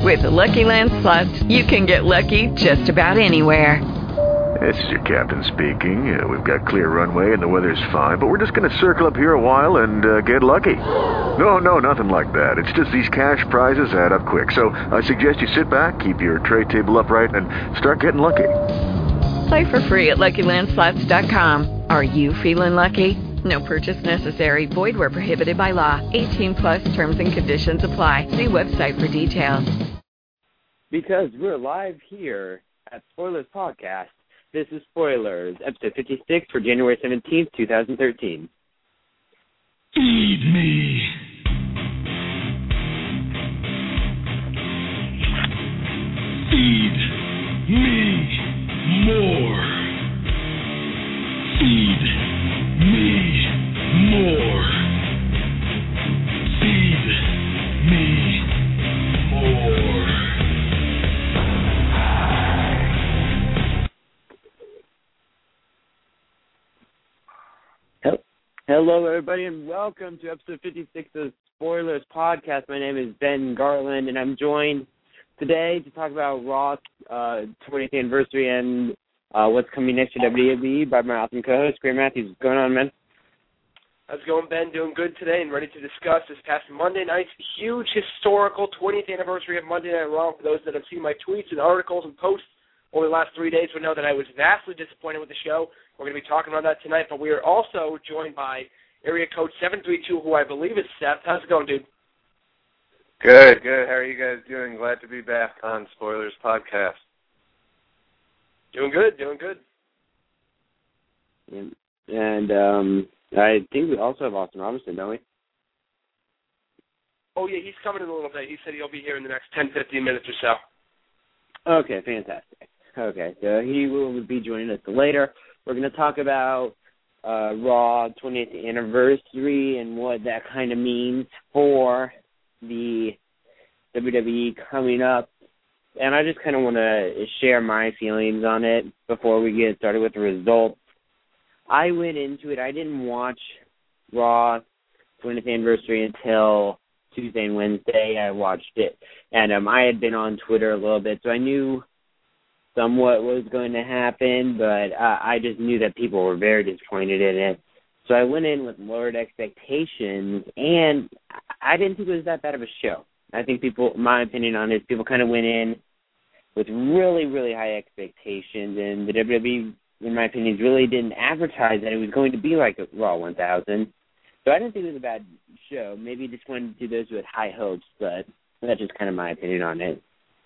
With the Lucky Land Slots, you can get lucky just about anywhere. This is your captain speaking. We've got clear runway and the weather's fine, but we're just going to circle up here a while and get lucky. No, nothing like that. It's just these cash prizes add up quick. So I suggest you sit back, keep your tray table upright, and start getting lucky. Play for free at LuckyLandSlots.com. Are you feeling lucky? No purchase necessary. Void where prohibited by law. 18+ terms and conditions apply. See website for details. Because we're live here at Spoilers Podcast, this is Spoilers, episode 56 for January 17th, 2013. Feed me. Feed me more. Feed me more. Feed me more. Hello, everybody, and welcome to episode 56 of Spoilers Podcast. My name is Ben Garland, and I'm joined today to talk about Raw's 20th anniversary and what's coming next to WWE by my awesome co-host, Graham Matthews. What's going on, man? How's it going, Ben? Doing good today and ready to discuss this past Monday night's huge historical 20th anniversary of Monday Night Raw. For those that have seen my tweets and articles and posts over the last 3 days would know that I was vastly disappointed with the show. We're going to be talking about that tonight, but we are also joined by area code 732, who I believe is Seth. How's it going, dude? Good. How are you guys doing? Glad to be back on Spoilers Podcast. Doing good. And I think we also have Austin Robinson, don't we? Oh, yeah, he's coming in a little bit. He said he'll be here in the next 10, 15 minutes or so. Okay, fantastic. Okay, so he will be joining us later. We're going to talk about Raw 20th anniversary and what that kind of means for the WWE coming up. And I just kind of want to share my feelings on it before we get started with the results. I went into it. I didn't watch Raw 20th anniversary until Tuesday and Wednesday. I watched it. And I had been on Twitter a little bit, so I knew somewhat what was going to happen, but I just knew that people were very disappointed in it. So I went in with lowered expectations, and I didn't think it was that bad of a show. I think my opinion on it, people kind of went in with really, really high expectations, and the WWE, in my opinion, really didn't advertise that it was going to be like a Raw 1000. So I didn't think it was a bad show. Maybe just wanted to do those with high hopes, but that's just kind of my opinion on it.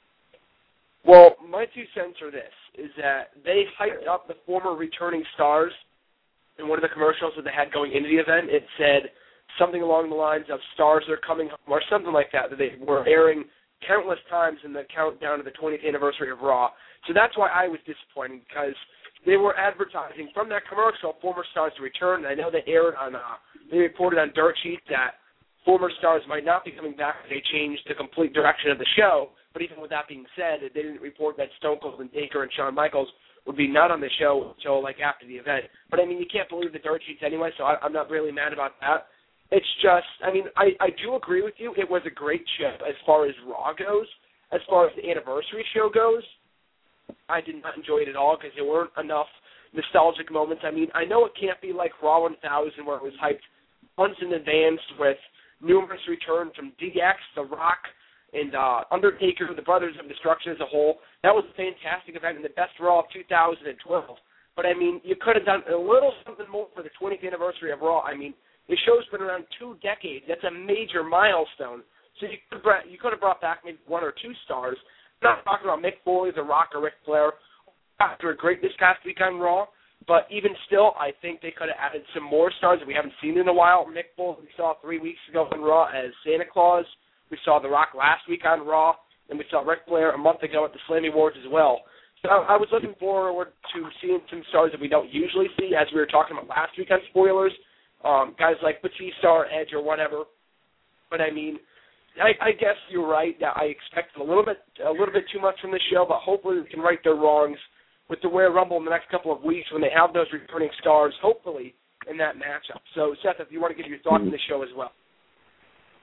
Well, my 2 cents are this, is that they hyped up the former returning stars in one of the commercials that they had going into the event. It said something along the lines of stars are coming home or something like that they were airing countless times in the countdown to the 20th anniversary of Raw. So that's why I was disappointed, because they were advertising from that commercial former stars to return. And I know they reported on Dirt Sheet that former stars might not be coming back if they changed the complete direction of the show. But even with that being said, they didn't report that Stone Cold and Taker and Shawn Michaels would be not on the show until after the event. But I mean, you can't believe the Dirt Sheets anyway, so I'm not really mad about that. It's just, I mean, I do agree with you. It was a great show as far as Raw goes. As far as the anniversary show goes, I did not enjoy it at all because there weren't enough nostalgic moments. I mean, I know it can't be like Raw 1000 where it was hyped months in advance with numerous returns from DX, The Rock, and Undertaker, the Brothers of Destruction as a whole. That was a fantastic event and the best Raw of 2012. But, I mean, you could have done a little something more for the 20th anniversary of Raw. I mean, the show's been around 2 decades. That's a major milestone. So you could have brought back maybe 1 or 2 stars. I'm not talking about Mick Foley, The Rock, or Ric Flair after a great this past week on Raw. But even still, I think they could have added some more stars that we haven't seen in a while. Mick Foley we saw 3 weeks ago on Raw as Santa Claus. We saw The Rock last week on Raw, and we saw Ric Flair a month ago at the Slammy Awards as well. So I was looking forward to seeing some stars that we don't usually see, as we were talking about last week on Spoilers, guys like Batista or Edge or whatever. But I mean, I guess you're right that I expected a little bit too much from the show, but hopefully we can right their wrongs with the Royal Rumble in the next couple of weeks when they have those returning stars, hopefully, in that matchup. So, Seth, if you want to give your thoughts on the show as well.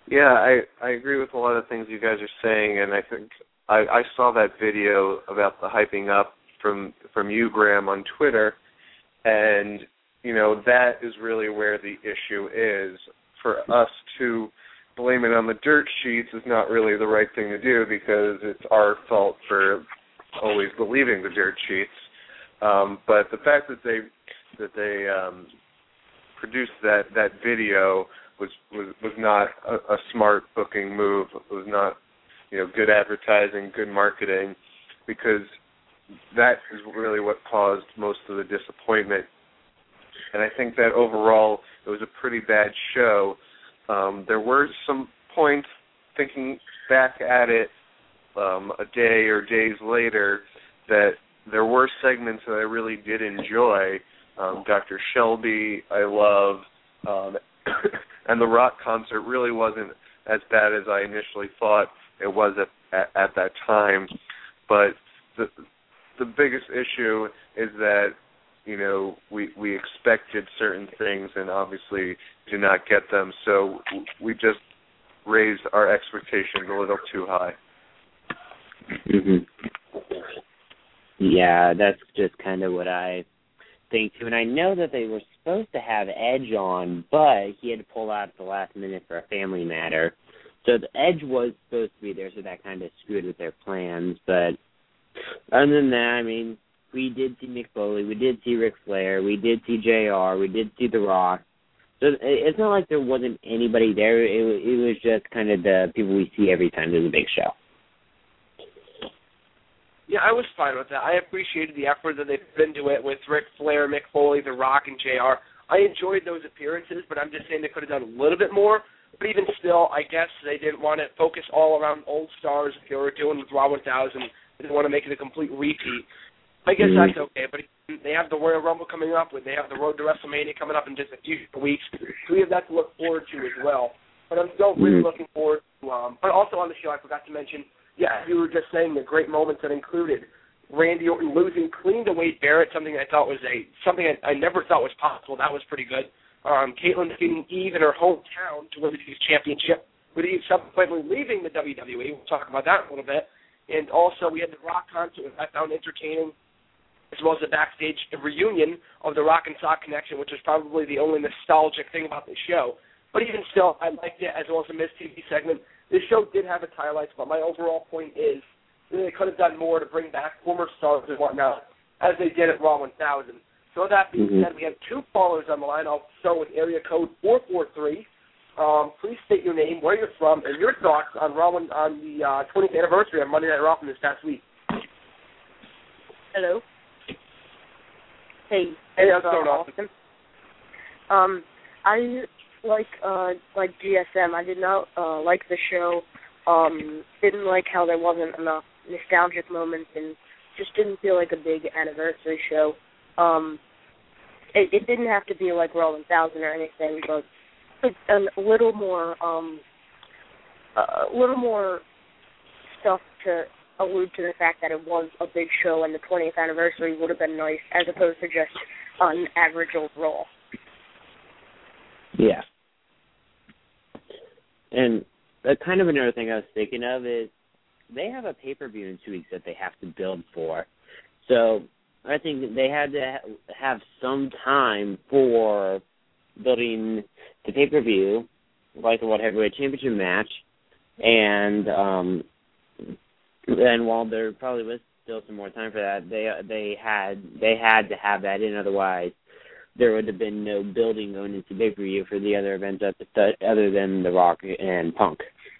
Yeah, I agree with a lot of things you guys are saying, and I think I saw that video about the hyping up from you, Graham, on Twitter, and, that is really where the issue is. For us to blame it on the dirt sheets is not really the right thing to do because it's our fault for always believing the dirt sheets. But the fact that they produced that video was not a smart booking move. It was not good advertising, good marketing, because that is really what caused most of the disappointment. And I think that overall it was a pretty bad show. There were some points, thinking back at it a day or days later, that there were segments that I really did enjoy. Dr. Shelby, I love, and the Rock concert really wasn't as bad as I initially thought it was at that time. But the biggest issue is that we expected certain things and obviously did not get them, so we just raised our expectations a little too high. Mm-hmm. Yeah, that's just kind of what I think too. And I know that they were supposed to have Edge on, but he had to pull out at the last minute for a family matter. So the Edge was supposed to be there, so that kind of screwed with their plans. But other than that, I mean, we did see Mick Foley, we did see Ric Flair, we did see JR, we did see The Rock. So it's not like there wasn't anybody there. It was just kind of the people we see every time there's a big show. Yeah, I was fine with that. I appreciated the effort that they put into it with Ric Flair, Mick Foley, The Rock, and JR. I enjoyed those appearances, but I'm just saying they could have done a little bit more. But even still, I guess they didn't want to focus all around old stars like they were doing with Raw 1000. They didn't want to make it a complete repeat. I guess that's okay, but they have the Royal Rumble coming up, they have the Road to WrestleMania coming up in just a few weeks, so we have that to look forward to as well. But I'm still really looking forward to, but also on the show, I forgot to mention, you were just saying the great moments that included Randy Orton losing clean to Wade Barrett, something I thought was something I never thought was possible. That was pretty good. Caitlyn defeating Eve in her hometown to win the championship, with Eve subsequently leaving the WWE. We'll talk about that in a little bit. And also, we had the Rock concert, which I found entertaining, as well as the backstage reunion of the Rock and Sock connection, which was probably the only nostalgic thing about the show. But even still, I liked it, as well as the Miz TV segment. This show did have its highlights, but my overall point is that they could have done more to bring back former stars and whatnot, as they did at Raw 1000. So that being said, we have two callers on the line. I'll start with area code 443. Please state your name, where you're from, and your thoughts on Raw on the 20th anniversary of Monday Night Raw from this past week. Hello. Hey, how's it going, Austin? I like GSM. I did not like the show. Didn't like how there wasn't enough nostalgic moments, and just didn't feel like a big anniversary show. It didn't have to be like Raw 1000 or anything, but a little more stuff to allude to the fact that it was a big show and the 20th anniversary would have been nice, as opposed to just an average old Raw. Yeah. And kind of another thing I was thinking of is they have a pay-per-view in 2 weeks that they have to build for. So I think they had to have some time for building the pay-per-view, like the World Heavyweight Championship match, and while there probably was still some more time for that, they had to have that in, otherwise there would have been no building going into pay-per-view for the other events other than The Rock and Punk.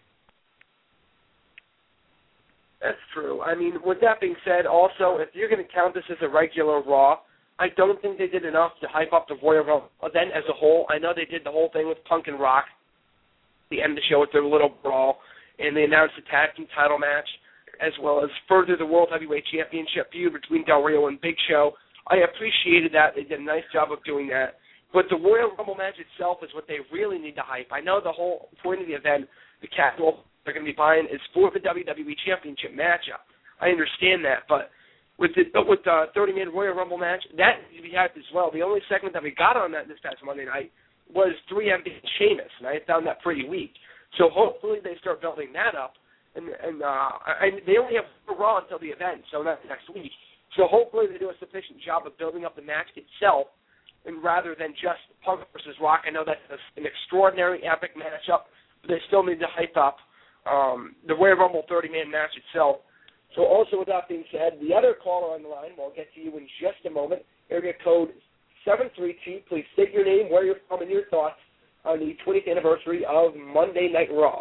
That's true. I mean, with that being said, also, if you're going to count this as a regular Raw, I don't think they did enough to hype up the Royal Rumble event as a whole. I know they did the whole thing with Punk and Rock, the end of the show with their little brawl, and they announced a tag team title match, as well as further the World Heavyweight Championship feud between Del Rio and Big Show. I appreciated that. They did a nice job of doing that. But the Royal Rumble match itself is what they really need to hype. I know the whole point of the event, the capital they're going to be buying, is for the WWE Championship matchup. I understand that, but with the 30-minute Royal Rumble match, that needs to be hyped as well. The only segment that we got on that this past Monday night was 3MB and Sheamus, and I found that pretty weak. So hopefully they start building that up. And they only have Raw until the event, so that's next week. So hopefully they do a sufficient job of building up the match itself, and rather than just Punk versus Rock. I know that's an extraordinary epic matchup, but they still need to hype up the Royal Rumble 30-man match itself. So also with that being said, the other caller on the line, we'll get to you in just a moment, area code 732. Please state your name, where you're from, and your thoughts on the 20th anniversary of Monday Night Raw.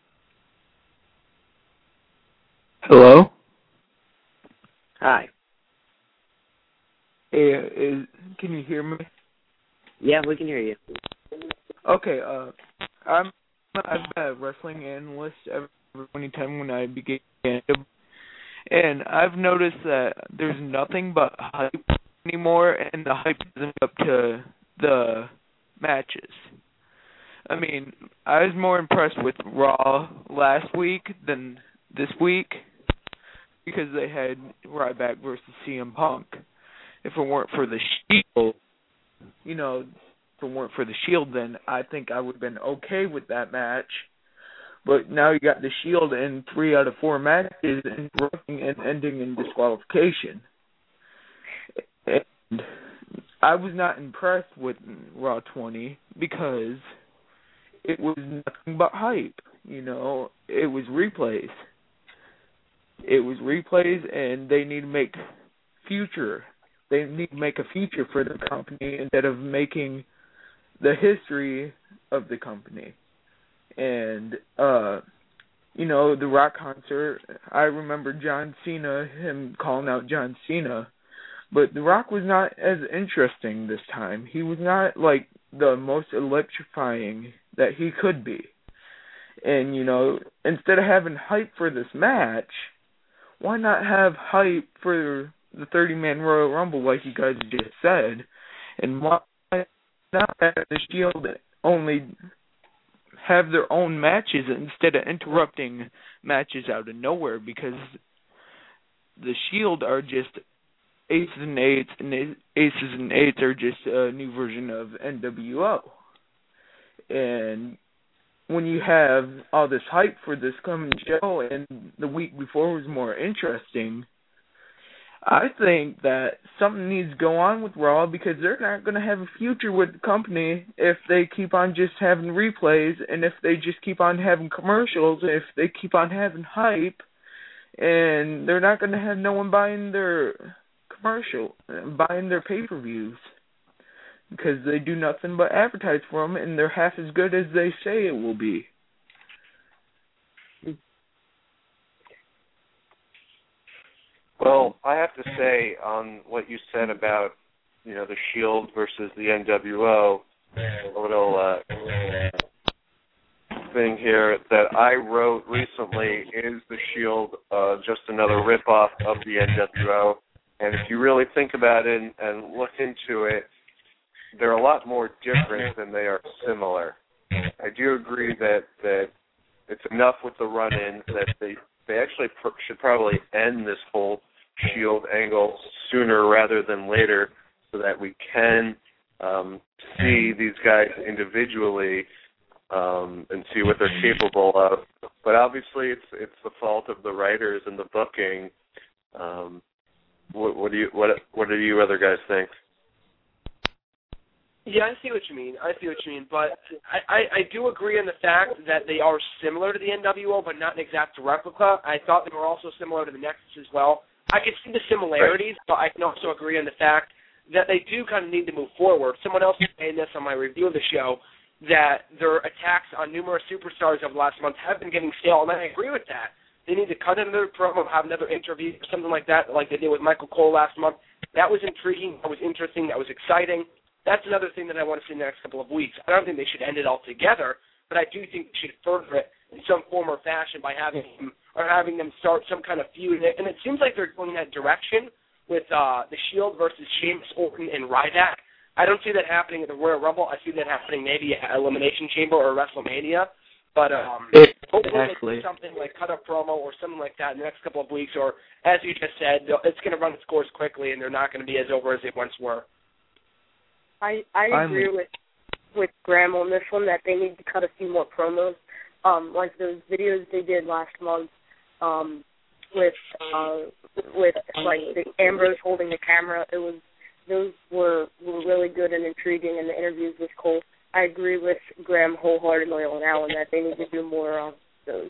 Hello? Hi. Hey, can you hear me? Yeah, we can hear you. Okay, I've been a wrestling analyst every time when I began, and I've noticed that there's nothing but hype anymore, and the hype isn't up to the matches. I mean, I was more impressed with Raw last week than this week because they had Ryback versus CM Punk. If it weren't for the Shield, then I think I would have been okay with that match. But now you got the Shield in 3 out of 4 matches interrupting and ending in disqualification. And I was not impressed with Raw 20 because it was nothing but hype. It was replays. And they need to make future. They need to make a future for the company instead of making the history of the company. And, the Rock concert, I remember John Cena, him calling out John Cena, but The Rock was not as interesting this time. He was not, the most electrifying that he could be. And, instead of having hype for this match, why not have hype for the 30-man Royal Rumble like you guys just said? And why not have the Shield only have their own matches instead of interrupting matches out of nowhere? Because the Shield are just Aces and Eights, and Aces and Eights are just a new version of NWO. And when you have all this hype for this coming show and the week before was more interesting, I think that something needs to go on with Raw because they're not going to have a future with the company if they keep on just having replays and if they just keep on having commercials, if they keep on having hype, and they're not going to have no one buying their buying their pay-per-views because they do nothing but advertise for them and they're half as good as they say it will be. Well, I have to say on what you said about, the Shield versus the NWO, a little thing here that I wrote recently, is the Shield just another ripoff of the NWO? And if you really think about it and look into it, they're a lot more different than they are similar. I do agree that it's enough with the run-ins that they actually should probably end this whole Shield angle sooner rather than later so that we can see these guys individually and see what they're capable of. But obviously it's the fault of the writers and the booking. What do you other guys think? Yeah, I see what you mean. But I do agree on the fact that they are similar to the NWO, but not an exact replica. I thought they were also similar to the Nexus as well. I can see the similarities, but I can also agree on the fact that they do kind of need to move forward. Someone else was saying this on my review of the show, that their attacks on numerous superstars over the last month have been getting stale, and I agree with that. They need to cut another promo, have another interview, or something like that, like they did with Michael Cole last month. That was intriguing. That was interesting. That was exciting. That's another thing that I want to see in the next couple of weeks. I don't think they should end it all together, but I do think they should further it in some form or fashion by having them start some kind of feud. And it seems like they're going that direction with the Shield versus Sheamus, Orton, and Ryback. I don't see that happening at the Royal Rumble. I see that happening maybe at Elimination Chamber or WrestleMania. But hopefully they do something like cut a promo or something like that in the next couple of weeks. Or, as you just said, it's going to run its course quickly, and they're not going to be as over as they once were. I agree with Graham on this one, that they need to cut a few more promos. like those videos they did last month, with like the Ambrose holding the camera. Those were really good and intriguing, and the interviews with Cole. I agree with Graham wholeheartedly on that one, that they need to do more of those.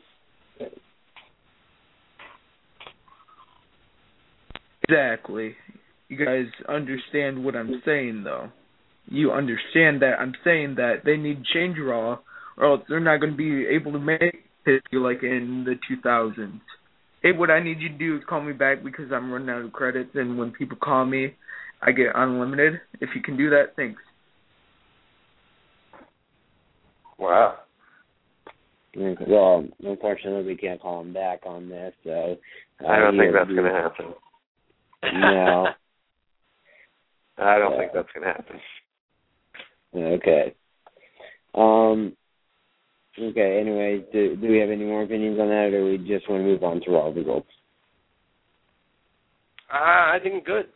Exactly. You guys understand what I'm saying, though. You understand that I'm saying that they need to change Raw, or else they're not going to be able to make it like in the 2000s. Hey, what I need you to do is call me back because I'm running out of credits, and when people call me, I get unlimited. If you can do that, thanks. Wow. Well, unfortunately, we can't call him back on this, so... I don't think that's going to happen. No. I don't think that's going to happen. Okay. Okay, anyway, do we have any more opinions on that, or do we just want to move on to Raw results? I think good.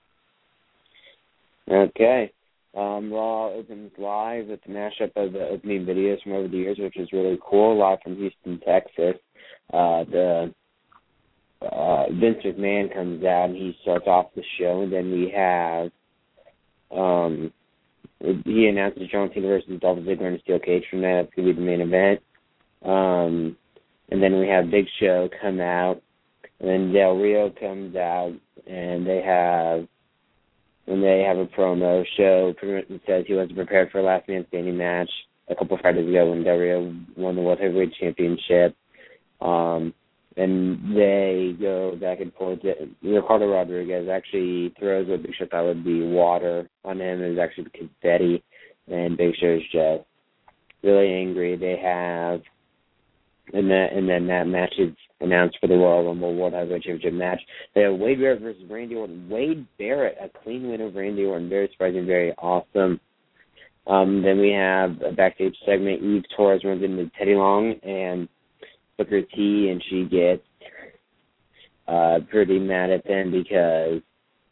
Okay. Raw opens live with the mashup of the opening videos from over the years, which is really cool, live from Houston, Texas. Vince McMahon comes out, and he starts off the show, and then we have... he announces John Cena versus Dolph Ziggler in a steel cage from that. That's going to be the main event. And then we have Big Show come out, and then Del Rio comes out, and they have a promo. Show pretty much says he wasn't prepared for a last man standing match a couple Fridays ago when Del Rio won the World Heavyweight Championship. And they go back and forth. Ricardo Rodriguez actually throws what Big Show thought would be water on him. It was actually confetti, and Big Show's just really angry. They have, and then that match is announced for the Royal Rumble World Heavyweight Championship match. They have Wade Barrett versus Randy Orton. Wade Barrett, a clean win over Randy Orton. Very surprising, very awesome. Then we have a backstage segment. Eve Torres runs into Teddy Long and Booker T, and she gets pretty mad at them because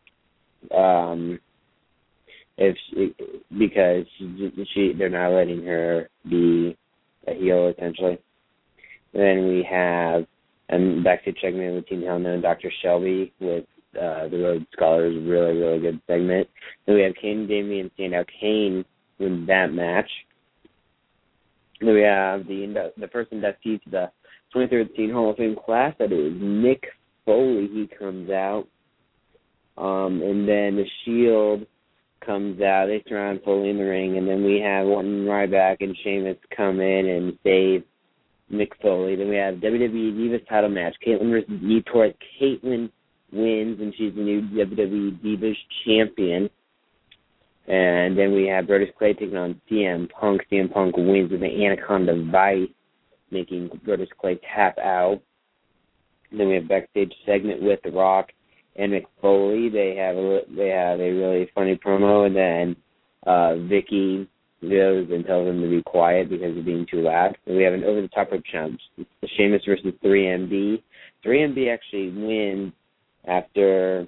they're not letting her be a heel, essentially. Then we have a backstage segment with Team Hell No and Dr. Shelby with the Rhodes Scholars. Really, really good segment. Then we have Kane and Damian stand out. Kane wins that match. Then we have the first inductee to the 2013 Hall of Fame class. That is Mick Foley. He comes out. And then the Shield comes out. They surround Foley in the ring. And then we have Orton, Ryback, and Sheamus come in and save Mick Foley. Then we have WWE Divas title match. Caitlyn versus Eve Torres. Caitlyn wins, and she's the new WWE Divas champion. And then we have Brodus Clay taking on CM Punk. CM Punk wins with the Anaconda Vice, making Brodus Clay tap out. And then we have a backstage segment with The Rock and Mick Foley. They have a really funny promo, and then Vicky goes and tells them to be quiet because they're being too loud. And we have an over-the-top rope challenge. Sheamus versus 3MB. 3MB actually wins after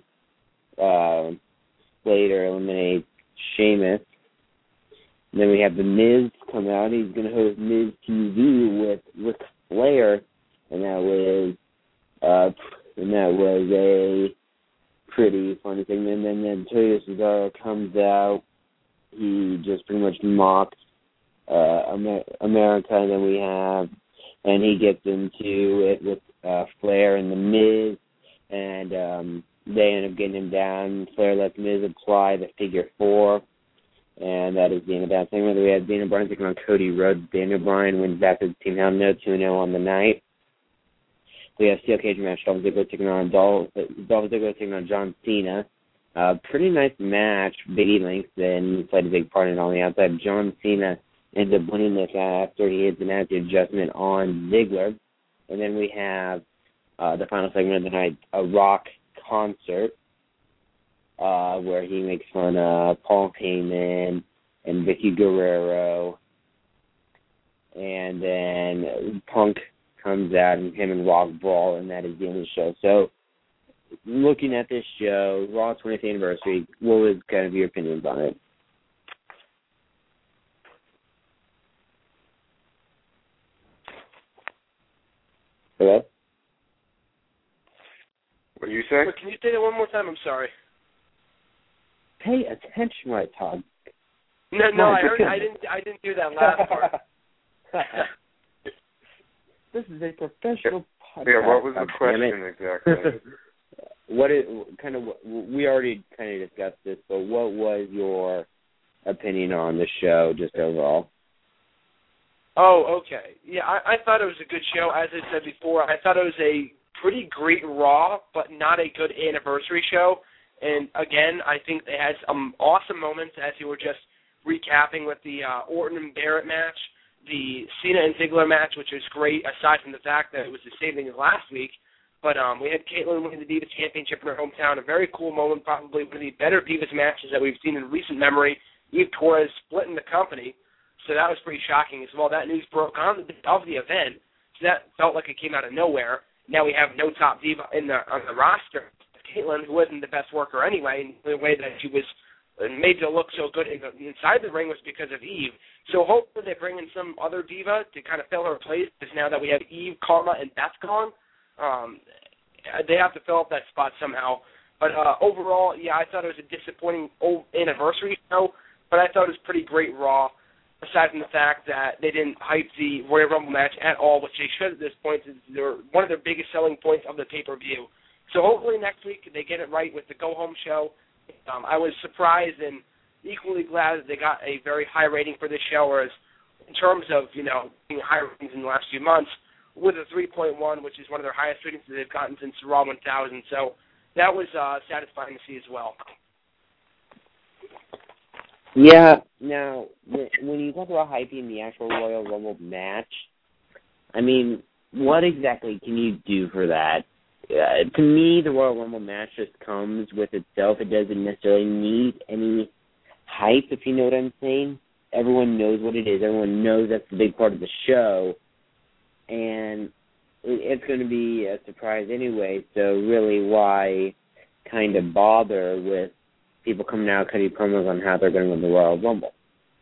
Slater eliminates Sheamus. And then we have The Miz come out. He's going to host Miz TV with Ric Flair, and that was a pretty funny thing. And then Antonio Cesaro comes out. He just pretty much mocks America, and he gets into it with Flair and The Miz, and they end up getting him down. Flair lets Miz apply the figure 4, and that is the end of that segment. We have Daniel Bryan taking on Cody Rhodes. Daniel Bryan wins back to the Team Hell No 2-0 on the night. We have Steel Cage match. Dolph Ziggler taking on John Cena. Pretty nice match. Big E Langston played a big part in it on the outside. John Cena ends up winning this after he hits an active adjustment on Ziggler. And then we have the final segment of the night, a Rock concert, where he makes fun of Paul Heyman and Vicky Guerrero. And then Punk comes out, and him and Rock brawl, and that is the end of the show. So, looking at this show, Raw 20th anniversary, what was kind of your opinions on it? Hello? What are you saying? Wait, can you say that one more time? I'm sorry. Pay attention when I talk. No, I didn't do that last part. This is a professional podcast. Yeah, what was the question exactly? We already kind of discussed this, but what was your opinion on the show, just overall? Oh, okay. Yeah, I thought it was a good show. As I said before, I thought it was a pretty great Raw, but not a good anniversary show. And again, I think they had some awesome moments, as you were just recapping with the Orton and Barrett match, the Cena and Ziggler match, which was great, aside from the fact that it was the same thing as last week. But we had Caitlyn winning the Divas Championship in her hometown, a very cool moment, probably one of the better Divas matches that we've seen in recent memory. Eve Torres splitting the company, so that was pretty shocking as well. That news broke on the event, so that felt like it came out of nowhere. Now we have no top diva on the roster. Caitlyn, who wasn't the best worker anyway, and the way that she was made to look so good inside the ring was because of Eve. So hopefully they bring in some other diva to kind of fill her place, because now that we have Eve, Karma, and Beth gone, they have to fill up that spot somehow. But overall, yeah, I thought it was a disappointing anniversary show, but I thought it was pretty great Raw, aside from the fact that they didn't hype the Royal Rumble match at all, which they should at this point. They're one of their biggest selling points of the pay-per-view. So hopefully next week they get it right with the go-home show. I was surprised and equally glad that they got a very high rating for this show, whereas in terms of, being high ratings in the last few months, with a 3.1, which is one of their highest ratings that they've gotten since Raw 1000. So that was satisfying to see as well. Yeah, now, when you talk about hyping the actual Royal Rumble match, I mean, what exactly can you do for that? To me, the Royal Rumble match just comes with itself. It doesn't necessarily need any hype, if you know what I'm saying. Everyone knows what it is. Everyone knows that's the big part of the show. And it's going to be a surprise anyway, so really why kind of bother with people coming out cutting promos on how they're going to win the Royal Rumble?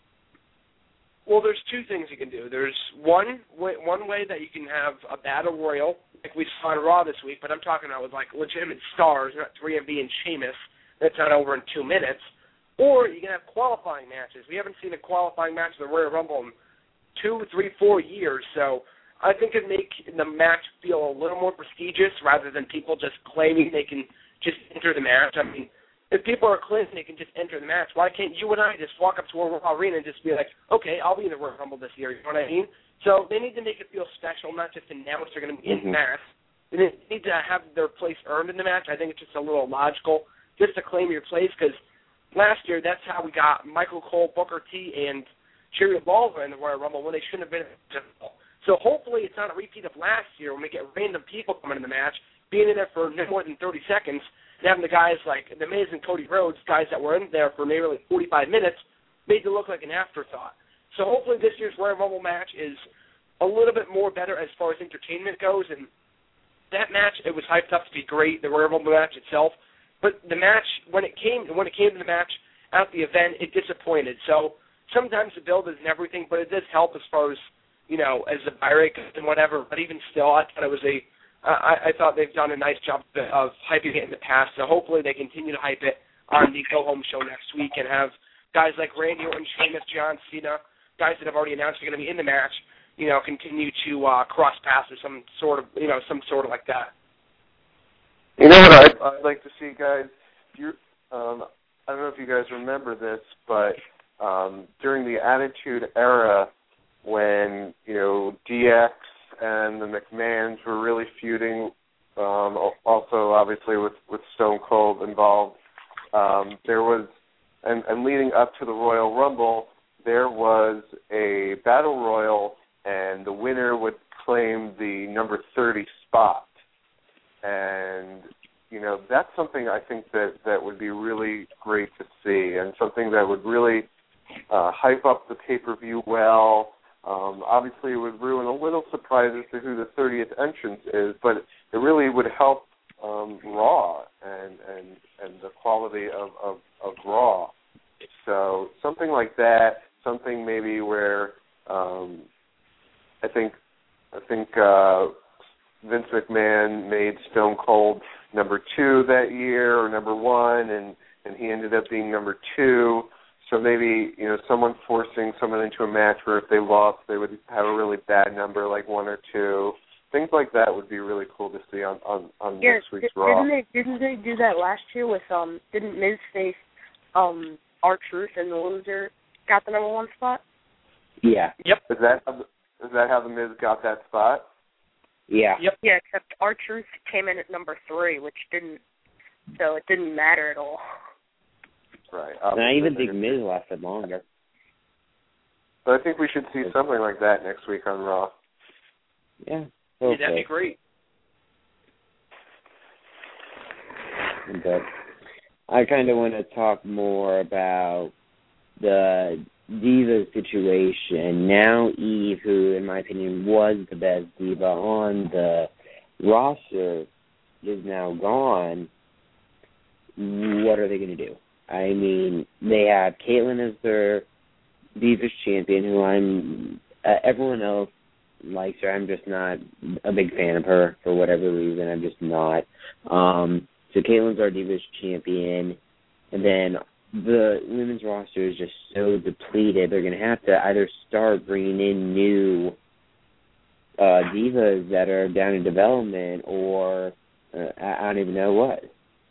Well, there's two things you can do. There's one way that you can have a battle royal, like we saw on Raw this week, but I'm talking about with like legitimate stars, not 3MB and Sheamus. That's not over in 2 minutes. Or you can have qualifying matches. We haven't seen a qualifying match of the Royal Rumble in 2, 3, 4 years, so I think it'd make the match feel a little more prestigious rather than people just claiming they can just enter the match. I mean, if people are claiming they can just enter the match, why can't you and I just walk up to a Raw arena and just be like, okay, I'll be in the Royal Rumble this year, you know what I mean? So they need to make it feel special, not just announce they're going to be in the match. They need to have their place earned in the match. I think it's just a little logical just to claim your place, because last year that's how we got Michael Cole, Booker T, and Jerry Lawler in the Royal Rumble when they shouldn't have been in the Rumble. So hopefully it's not a repeat of last year when we get random people coming in the match, being in there for no more than 30 seconds, and having the guys like the amazing Cody Rhodes, guys that were in there for nearly 45 minutes, made it look like an afterthought. So hopefully this year's Royal Rumble match is a little bit more better as far as entertainment goes. And that match, it was hyped up to be great, the Royal Rumble match itself. But the match, when it came to the match at the event, it disappointed. So sometimes the build isn't everything, but it does help as far as, as the buy rate and whatever. But even still, I thought it was I thought they've done a nice job of hyping it in the past. So hopefully they continue to hype it on the go-home show next week and have guys like Randy Orton, Sheamus, John Cena, guys that have already announced they're going to be in the match, continue to cross paths or some sort of like that. You know what I'd like to see, guys? I don't know if you guys remember this, but during the Attitude Era, when DX and the McMahons were really feuding, also obviously with Stone Cold involved, there was, and leading up to the Royal Rumble, there was a battle royal, and the winner would claim the number 30 spot. And, that's something I think that would be really great to see, and something that would really hype up the pay-per-view well. Obviously, it would ruin a little surprise as to who the 30th entrant is, but it really would help Raw and the quality of Raw. So something like that, something maybe where I think Vince McMahon made Stone Cold number 2 that year, or number 1, and he ended up being number 2. So maybe, someone forcing someone into a match where if they lost, they would have a really bad number, like 1 or 2. Things like that would be really cool to see on next week's Raw. Didn't they do that last year with didn't Miz face R-Truth and the loser got the number 1 spot? Yeah. Yep. Is that how the Miz got that spot? Yeah. Yep. Yeah, except R-Truth came in at number 3, which didn't matter at all. Right. And I even think Miz lasted longer. But I think we should see something like that next week on Raw. Yeah. Yeah, that'd be great. But I kind of want to talk more about the Diva situation. Now Eve, who in my opinion was the best Diva on the roster, is now gone. What are they going to do? I mean, they have Kaitlyn as their Divas champion, who everyone else likes her. I'm just not a big fan of her for whatever reason. I'm just not. So Kaitlyn's our Divas champion, and then the women's roster is just so depleted. They're going to have to either start bringing in new divas that are down in development, or I don't even know what.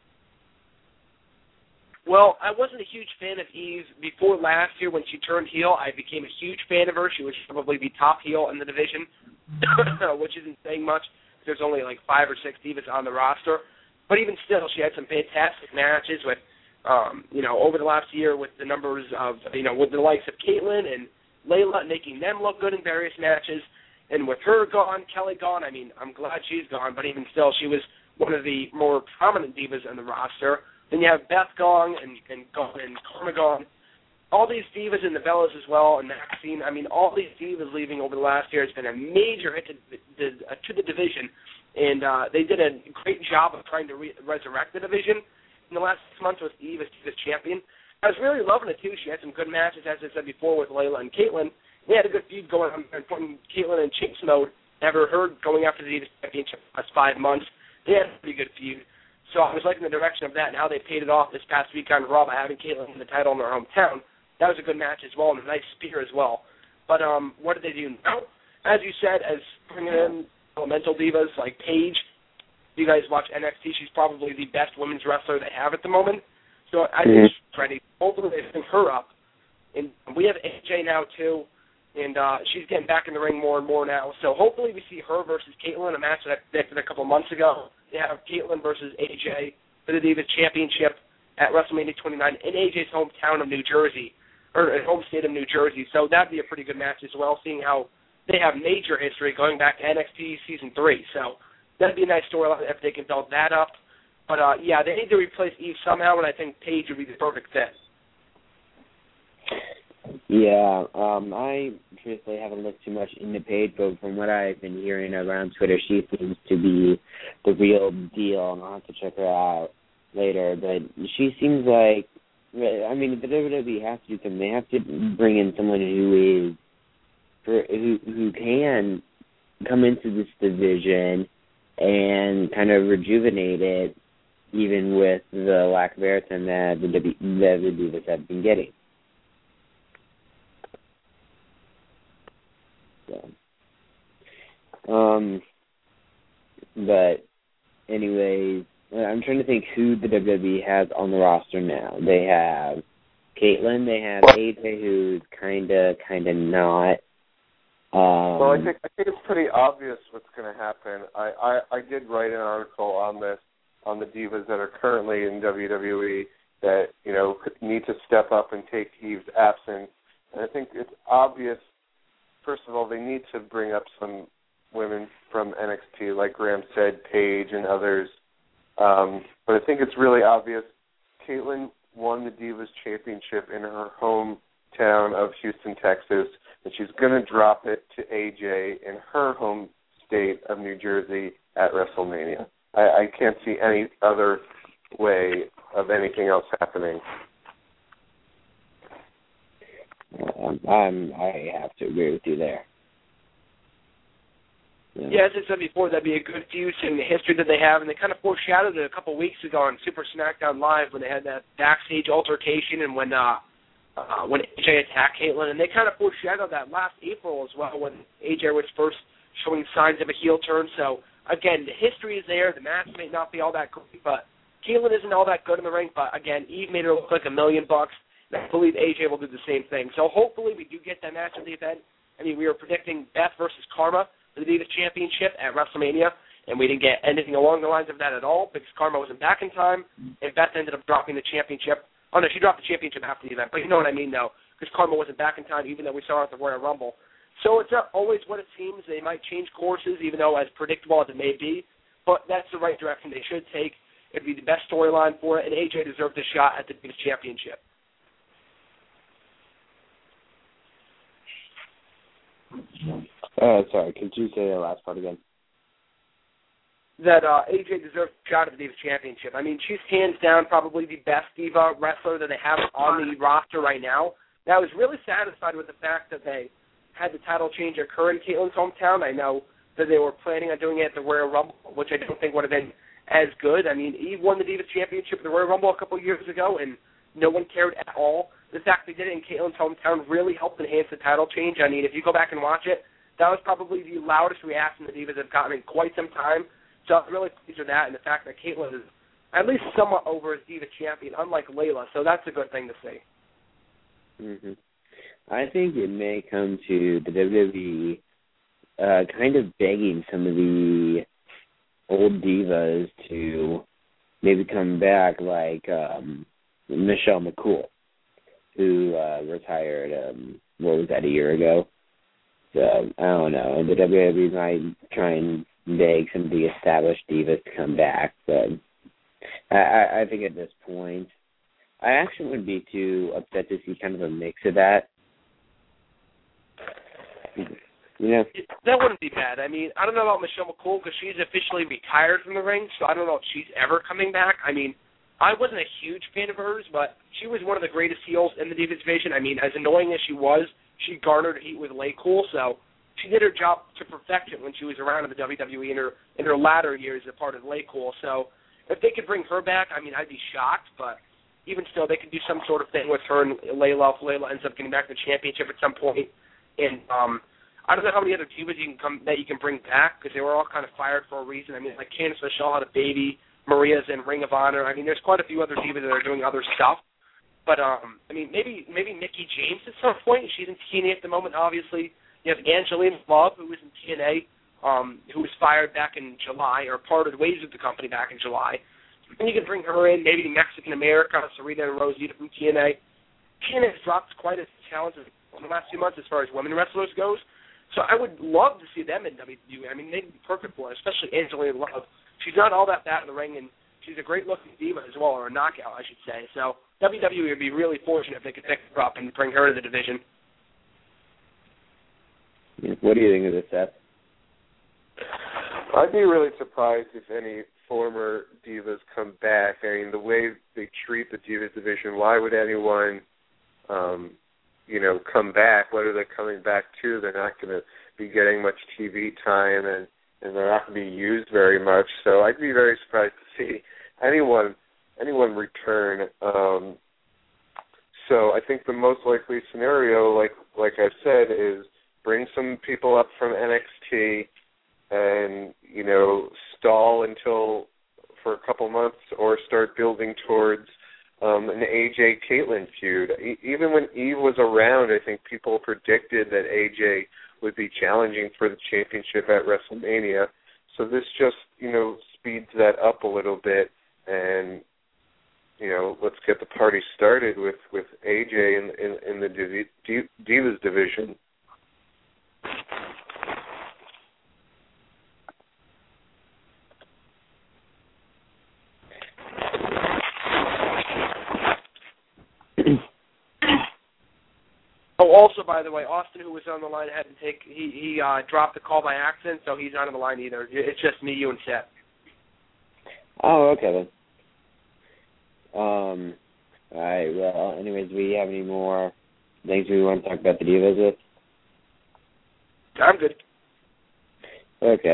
Well, I wasn't a huge fan of Eve before last year when she turned heel. I became a huge fan of her. She was probably the top heel in the division, which isn't saying much. There's only like 5 or 6 divas on the roster. But even still, she had some fantastic matches with, over the last year with the numbers of, with the likes of Kaitlyn and Layla, making them look good in various matches. And with her gone, Kelly gone, I mean, I'm glad she's gone, but even still, she was one of the more prominent divas on the roster. Then you have Beth gone and Karma gone. All these divas and the Bellas as well, and Maxine. I mean, all these divas leaving over the last year has been a major hit to the division, and they did a great job of trying to resurrect the division in the last 6 months with Eve as Divas champion. I was really loving it, too. She had some good matches, as I said before, with Layla and Kaitlyn. They had a good feud going on, putting Kaitlyn in Chinks mode. Never heard going after the Divas championship the last 5 months. They had a pretty good feud. So I was liking the direction of that and how they paid it off this past week on Raw by having Kaitlyn win the title in their hometown. That was a good match as well, and a nice spear as well. But what did they do now? As you said, as bringing in elemental divas like Paige. If you guys watch NXT, she's probably the best women's wrestler they have at the moment. So I think she's ready. Hopefully they bring her up. And we have AJ now, too, and she's getting back in the ring more and more now. So hopefully we see her versus Kaitlyn, a match that I predicted a couple months ago. They have Kaitlyn versus AJ for the Divas Championship at WrestleMania 29 in AJ's hometown of New Jersey, or home state of New Jersey. So that'd be a pretty good match as well, seeing how they have major history going back to NXT Season 3. So that'd be a nice storyline if they can build that up. But, yeah, they need to replace Eve somehow, and I think Paige would be the perfect fit. Yeah, I truthfully haven't looked too much into Paige, but from what I've been hearing around Twitter, she seems to be the real deal, and I'll have to check her out later. But she seems like, I mean, the WWE has to do something. They have to bring in someone who can come into this division and kind of rejuvenate it, even with the lack of airtime that the Divas have been getting. So, but anyways, I'm trying to think who the WWE has on the roster now. They have Kaitlyn, they have AJ, who's kind of not. Well, I think it's pretty obvious what's going to happen. I did write an article on this, on the divas that are currently in WWE that, need to step up and take Eve's absence. And I think it's obvious. First of all, they need to bring up some women from NXT, like Graham said, Paige and others. But I think it's really obvious. Kaitlyn won the Divas Championship in her hometown of Houston, Texas, and she's going to drop it to AJ in her home state of New Jersey at WrestleMania. I can't see any other way of anything else happening. I have to agree with you there. Yeah, as I said before, that'd be a good fuse in the history that they have, and they kind of foreshadowed it a couple weeks ago on Super SmackDown Live when they had that backstage altercation and when AJ attacked Caitlyn, and they kind of foreshadowed that last April as well when AJ was first showing signs of a heel turn. So, again, the history is there. The match may not be all that great, but Caitlyn isn't all that good in the ring. But, again, Eve made her look like $1 million, and I believe AJ will do the same thing. So, hopefully, we do get that match at the event. I mean, we were predicting Beth versus Karma for the Divas Championship at WrestleMania, and we didn't get anything along the lines of that at all because Karma wasn't back in time, and Beth ended up dropping the championship. Oh, no, she dropped the championship after the event, but you know what I mean, though, because Karma wasn't back in time, even though we saw her at the Royal Rumble. So it's not always what it seems. They might change courses, even though as predictable as it may be, but that's the right direction they should take. It would be the best storyline for it, and AJ deserved a shot at the Divas Championship. Sorry, could you say the last part again? That AJ deserves a shot at the Divas Championship. I mean, she's hands down probably the best Diva wrestler that they have on the roster right now. And I was really satisfied with the fact that they had the title change occur in Caitlyn's hometown. I know that they were planning on doing it at the Royal Rumble, which I don't think would have been as good. I mean, Eve won the Divas Championship at the Royal Rumble a couple of years ago, and no one cared at all. The fact they did it in Caitlyn's hometown really helped enhance the title change. I mean, if you go back and watch it, that was probably the loudest reaction the Divas have gotten in quite some time. So I'm really pleased with that, and the fact that Caitlyn is at least somewhat over as Diva champion, unlike Layla. So that's a good thing to see. Mm-hmm. I think it may come to the WWE kind of begging some of the old divas to maybe come back, like Michelle McCool, who retired, what was that, a year ago? So, I don't know. And the WWE might try and beg some of the established divas to come back, but I think at this point, I actually wouldn't be too upset to see kind of a mix of that. You know? That wouldn't be bad. I mean, I don't know about Michelle McCool because she's officially retired from the ring, so I don't know if she's ever coming back. I mean, I wasn't a huge fan of hers, but she was one of the greatest heels in the Divas division. I mean, as annoying as she was, she garnered heat with LayCool, so she did her job to perfection when she was around in the WWE in her latter years as a part of LayCool. So if they could bring her back, I mean, I'd be shocked, but even still, they could do some sort of thing with her and Layla if Layla ends up getting back the championship at some point. And I don't know how many other divas you can bring back because they were all kind of fired for a reason. I mean, like Candice Michelle had a baby, Maria's in Ring of Honor. I mean, there's quite a few other divas that are doing other stuff. But, I mean, maybe Mickie James at some point. She's in TNA at the moment, obviously. You have Angelina Love, who was in TNA, who was fired back in July, or parted ways with the company back in July. And you can bring her in, maybe Mexican America, Serena and Rosita from TNA. TNA has dropped quite a talent in the last few months as far as women wrestlers goes. So I would love to see them in WWE. I mean, they'd be perfect for it, especially Angelina Love. She's not all that bad in the ring, and she's a great-looking diva as well, or a knockout, I should say. So WWE would be really fortunate if they could pick her up and bring her to the division. What do you think of this, Seth? I'd be really surprised if any former divas come back. I mean, the way they treat the Divas division, why would anyone, come back? What are they coming back to? They're not going to be getting much TV time, and they're not going to be used very much. So I'd be very surprised to see anyone return. So I think the most likely scenario, like I've said, is bring some people up from NXT and, stall for a couple months or start building towards an AJ Caitlyn feud. Even when Eve was around, I think people predicted that AJ would be challenging for the championship at WrestleMania. So this just, speeds that up a little bit and, let's get the party started with AJ in the Divas division. Oh, also, by the way, Austin, who was on the line, had to he dropped the call by accident, so he's not on the line either. It's just me, you, and Seth. Oh, okay then. All right. Well, anyways, do we have any more things we want to talk about the Divas with? I'm good. Okay.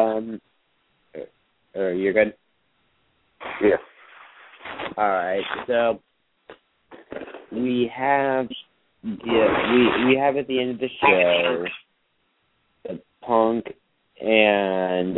You're good? Yeah. All right. So we have we have at the end of the show the Punk and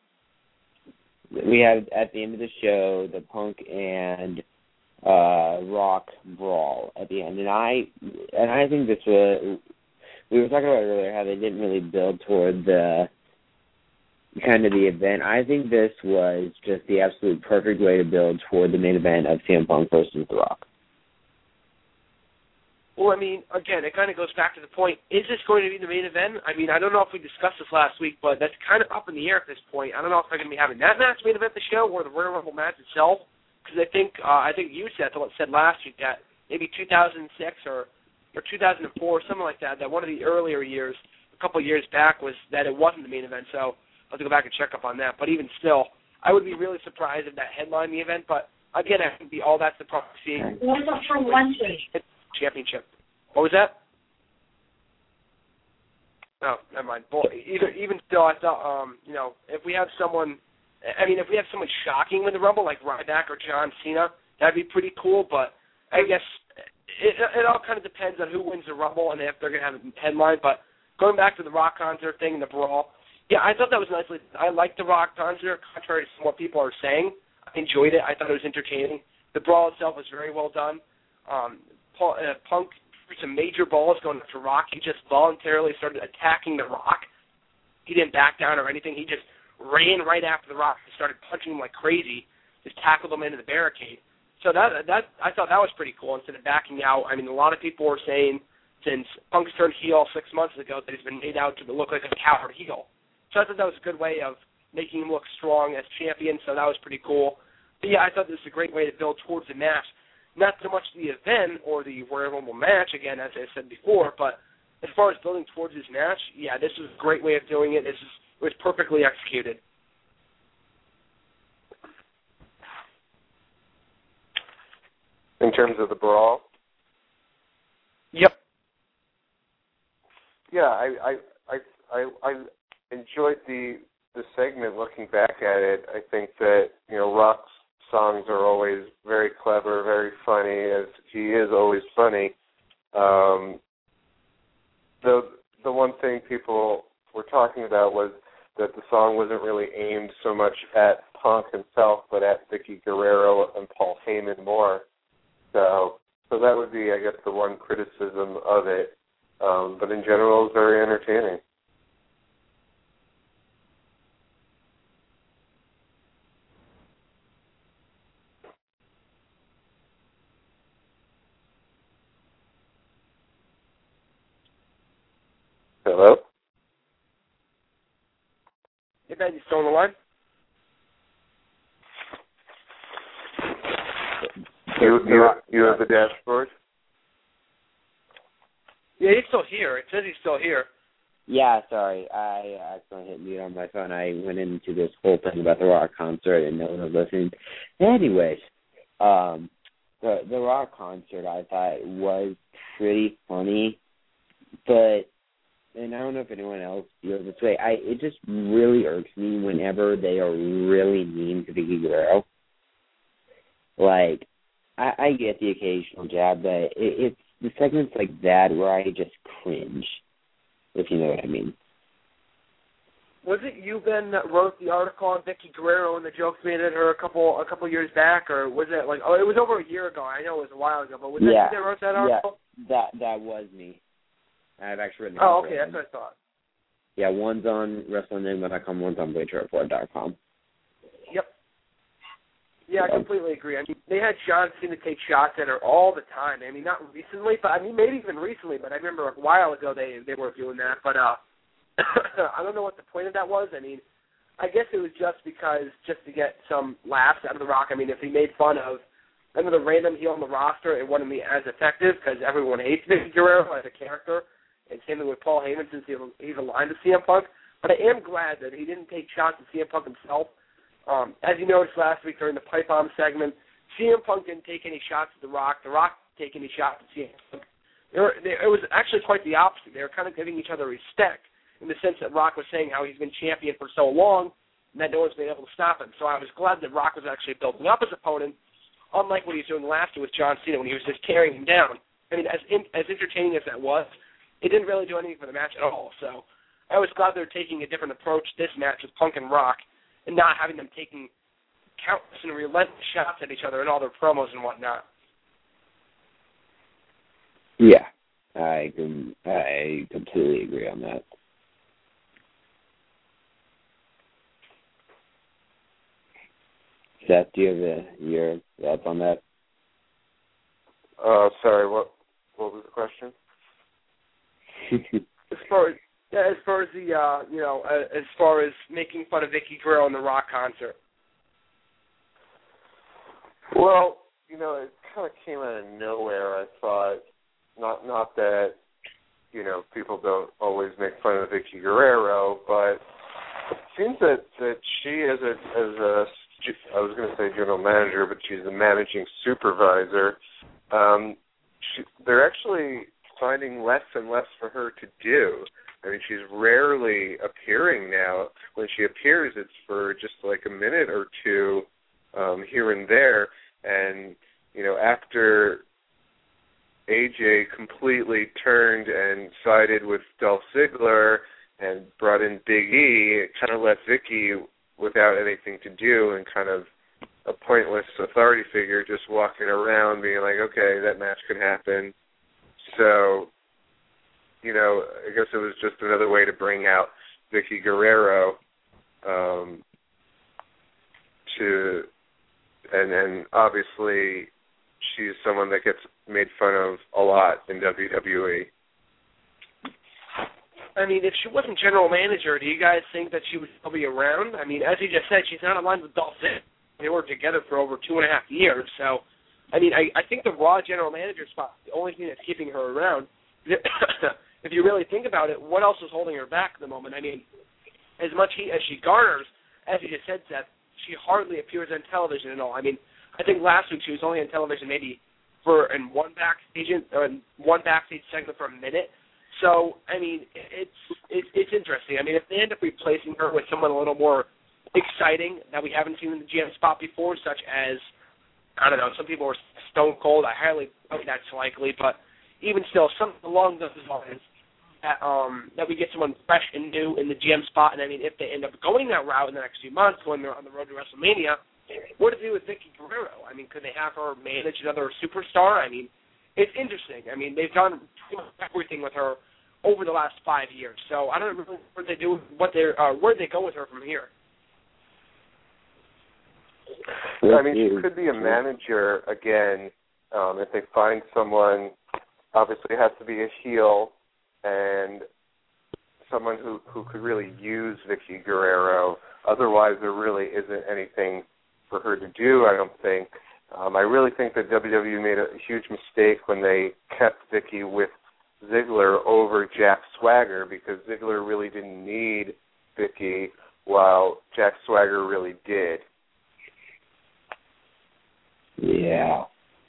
Rock brawl at the end, and I think this was, we were talking about earlier how they didn't really build toward the kind of the event. I think this was just the absolute perfect way to build toward the main event of CM Punk versus The Rock. Well, I mean, again, it kind of goes back to the point, is this going to be the main event? I mean, I don't know if we discussed this last week, but that's kind of up in the air at this point. I don't know if they're going to be having that match main event the show or the Royal Rumble match itself, because I think you said last week that maybe 2006 or 2004, something like that, that one of the earlier years, a couple of years back, was that it wasn't the main event, so I'll have to go back and check up on that. But even still, I would be really surprised if that headlined the event, but again, I think all that's the prophecy. What about for Wednesday? Championship. What was that? Oh, never mind. Boy, even still, I thought, if we have someone shocking in the Rumble, like Ryback or John Cena, that'd be pretty cool, but I guess it all kind of depends on who wins the Rumble and if they're going to have a headline. But going back to the Rock concert thing and the brawl, yeah, I thought that was nicely. I liked the Rock concert, contrary to what people are saying. I enjoyed it. I thought it was entertaining. The brawl itself was very well done. Punk threw some major balls going after Rock. He just voluntarily started attacking the Rock. He didn't back down or anything. He just ran right after the Rock and started punching him like crazy, just tackled him into the barricade. So that I thought that was pretty cool instead of backing out. I mean, a lot of people were saying since Punk's turned heel 6 months ago that he's been made out to look like a coward heel. So I thought that was a good way of making him look strong as champion, so that was pretty cool. But yeah, I thought this was a great way to build towards the match. Not so much the event or the Royal Rumble match, again, as I said before, but as far as building towards this match, yeah, this was a great way of doing it. It was perfectly executed. In terms of the brawl? Yep. Yeah, I enjoyed the segment looking back at it. I think that, Rock's songs are always very clever, very funny, as he is always funny. The one thing people were talking about was that the song wasn't really aimed so much at Punk himself, but at Vickie Guerrero and Paul Heyman more. So that would be, I guess, the one criticism of it. But in general, it's very entertaining. Hello? Hey, Ben, you still on the line? You have the dashboard? Yeah, he's still here. It says he's still here. Yeah, sorry. I accidentally hit mute on my phone. I went into this whole thing about the Rock concert and no one was listening. Anyways, the Rock concert I thought was pretty funny, but, and I don't know if anyone else feels this way, it just really irks me whenever they are really mean to Vickie Guerrero. Like, I get the occasional jab, but it's the segments like that where I just cringe, if you know what I mean. Was it you, Ben, that wrote the article on Vickie Guerrero and the jokes made at her a couple years back, or was it like, it was over a year ago. I know it was a while ago, but was that you that wrote that article? Yeah, that was me. I've actually written. Oh, okay, that's what I thought. Yeah, one's on WrestlingEnigma.com, one's on BladeReport.com. Yep. Yeah, I completely agree. I mean, they had John Cena take shots at her all the time. I mean, not recently, but I mean, maybe even recently, but I remember a while ago they were doing that. But I don't know what the point of that was. I mean, I guess it was just to get some laughs out of The Rock. I mean, if he made fun of another random heel on the roster, it wouldn't be as effective because everyone hates Vickie Guerrero as a character. And same thing with Paul Heyman since he's aligned to CM Punk. But I am glad that he didn't take shots at CM Punk himself. As you noticed last week during the Pipe Bomb segment, CM Punk didn't take any shots at The Rock. The Rock didn't take any shots at CM Punk. It was actually quite the opposite. They were kind of giving each other respect. in the sense that Rock was saying how he's been champion for so long and that no one's been able to stop him. So I was glad that Rock was actually building up his opponent, unlike what he was doing last year with John Cena when he was just tearing him down. I mean, as entertaining as that was, it didn't really do anything for the match at all. So I was glad they're taking a different approach this match with Punk and Rock and not having them taking countless and relentless shots at each other in all their promos and whatnot. Yeah, I completely agree on that. Seth, do you have your thoughts on that? Sorry, what was the question? As far as making fun of Vicky Guerrero in the Rock concert. Well, it kind of came out of nowhere. I thought, not that people don't always make fun of Vicky Guerrero, but it seems that she as a I was going to say general manager, but she's the managing supervisor. They're actually finding less and less for her to do. I mean, she's rarely appearing now. When she appears, it's for just like a minute or two here and there. And, after AJ completely turned and sided with Dolph Ziggler and brought in Big E, it kind of left Vicky without anything to do and kind of a pointless authority figure just walking around being like, okay, that match could happen. So, I guess it was just another way to bring out Vicky Guerrero and obviously she's someone that gets made fun of a lot in WWE. I mean, if she wasn't general manager, do you guys think that she would still be around? I mean, as you just said, she's not aligned with Dolph Ziggler. They were together for over 2.5 years. So, I mean, I think the Raw general manager spot is the only thing that's keeping her around. If you really think about it, what else is holding her back at the moment? I mean, as much heat as she garners, as you just said, Seth, she hardly appears on television at all. I mean, I think last week she was only on television maybe in one backstage segment for a minute. So, I mean, it's interesting. I mean, if they end up replacing her with someone a little more exciting that we haven't seen in the GM spot before, such as, I don't know, some people were Stone Cold. I highly doubt that's likely, but even still, something along those lines that we get someone fresh and new in the GM spot. And, I mean, if they end up going that route in the next few months, when they're on the road to WrestleMania, what to do with Vicky Guerrero? I mean, could they have her manage another superstar? I mean, it's interesting. I mean, they've done pretty much everything with her over the last 5 years. So I don't really know what they do, where they go with her from here. I mean, she could be a manager again if they find someone. Obviously, it has to be a heel and someone who could really use Vicky Guerrero. Otherwise, there really isn't anything for her to do, I don't think. I really think that WWE made a huge mistake when they kept Vicky with Ziggler over Jack Swagger, because Ziggler really didn't need Vicky while Jack Swagger really did. Yeah.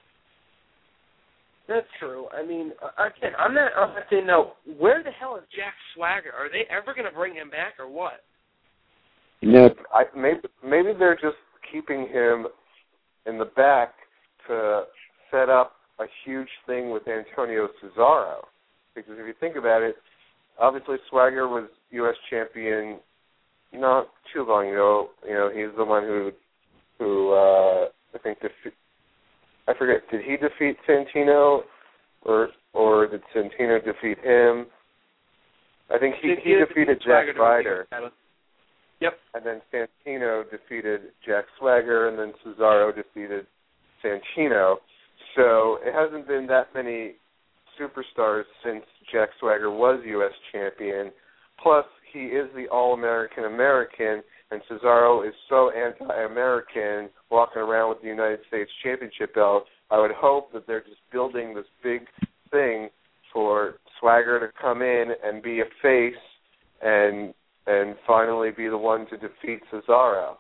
That's true. I mean, again, I'm not saying, no, where the hell is Jack Swagger? Are they ever going to bring him back or what? Nope. Maybe they're just keeping him in the back to set up a huge thing with Antonio Cesaro. Because if you think about it, obviously Swagger was U.S. champion not too long ago. He's the one who I think I forget, did he defeat Santino or did Santino defeat him? I think he defeated Jack Ryder. Yep. And then Santino defeated Jack Swagger, and then Cesaro defeated Santino. So it hasn't been that many superstars since Jack Swagger was U.S. champion. Plus, he is the All-American American, and Cesaro is so anti-American, walking around with the United States Championship belt. I would hope that they're just building this big thing for Swagger to come in and be a face and finally be the one to defeat Cesaro.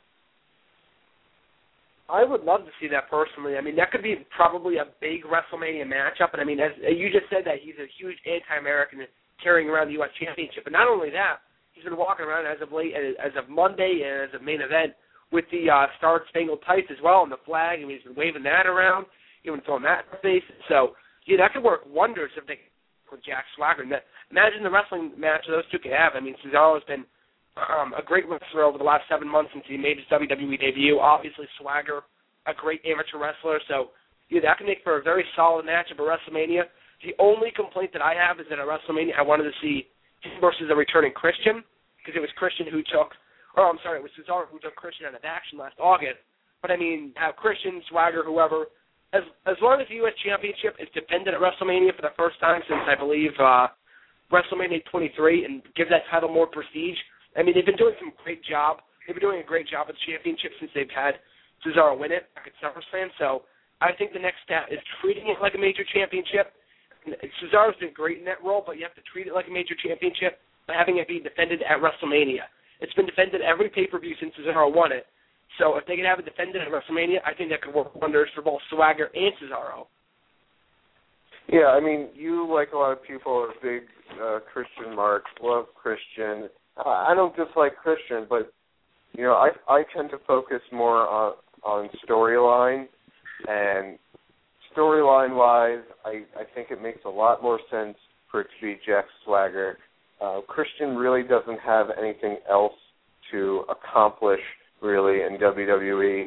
I would love to see that personally. I mean, that could be probably a big WrestleMania matchup. And, I mean, as you just said that he's a huge anti-American carrying around the U.S. Championship. But not only that, he's been walking around as of Monday and as of main event with the Star Spangled Tights as well and the flag. I mean, he's been waving that around, even throwing that in their face. So, yeah, that could work wonders if they with Jack Swagger. Imagine the wrestling match those two could have. I mean, Cesaro's been a great wrestler over the last 7 months since he made his WWE debut. Obviously, Swagger, a great amateur wrestler. So, yeah, that can make for a very solid match at WrestleMania. The only complaint that I have is that at WrestleMania I wanted to see him versus a returning Christian, because it was Christian who took, it was Cesaro who took Christian out of action last August. But, I mean, have Christian, Swagger, whoever, as long as the U.S. Championship is defended at WrestleMania for the first time since, I believe, WrestleMania 23, and give that title more prestige. I mean, they've been doing some great job. They've been doing a great job with the championship since they've had Cesaro win it back at SummerSlam. So I think the next step is treating it like a major championship. Cesaro's been great in that role, but you have to treat it like a major championship by having it be defended at WrestleMania. It's been defended every pay-per-view since Cesaro won it. So if they can have it defended at WrestleMania, I think that could work wonders for both Swagger and Cesaro. Yeah, I mean, you, like a lot of people, are big Christian marks, love Christian. I don't dislike Christian, but, you know, I tend to focus more on storyline. And storyline-wise, I think it makes a lot more sense for it to be Jack Swagger. Christian really doesn't have anything else to accomplish, really, in WWE.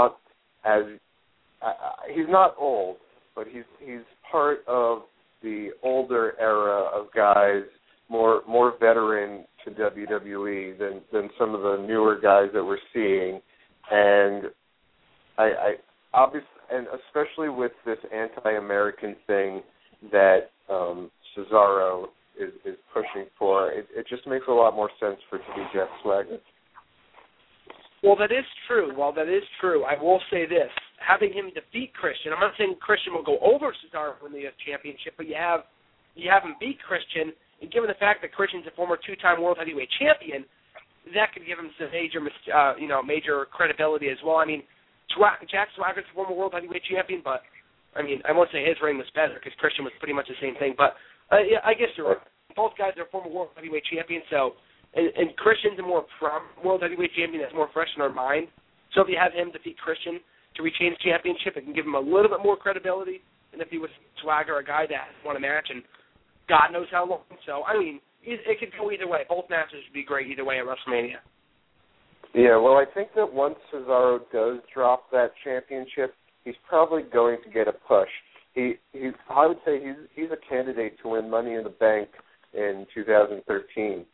He's not old, but he's part of the older era of guys, more veteran to WWE than some of the newer guys that we're seeing. And I obviously, and especially with this anti-American thing that Cesaro is pushing for, it just makes a lot more sense for it to be Jack Swagger. Well, that is true. I will say this. Having him defeat Christian, I'm not saying Christian will go over Cesaro in the championship, but you have him beat Christian, and given the fact that Christian's a former two-time World Heavyweight Champion, that could give him some major credibility as well. I mean, Jack Swagger's a former World Heavyweight Champion, but, I mean, I won't say his reign was better because Christian was pretty much the same thing, but yeah, I guess you're right. Both guys are former World Heavyweight Champions, so, and Christian's a more World Heavyweight Champion that's more fresh in our mind. So if you have him defeat Christian to retain his championship, it can give him a little bit more credibility than if he was Swagger, a guy that won a match and God knows how long. So, I mean, it could go either way. Both matches would be great either way at WrestleMania. Yeah, well, I think that once Cesaro does drop that championship, he's probably going to get a push. I would say he's a candidate to win Money in the Bank in 2013.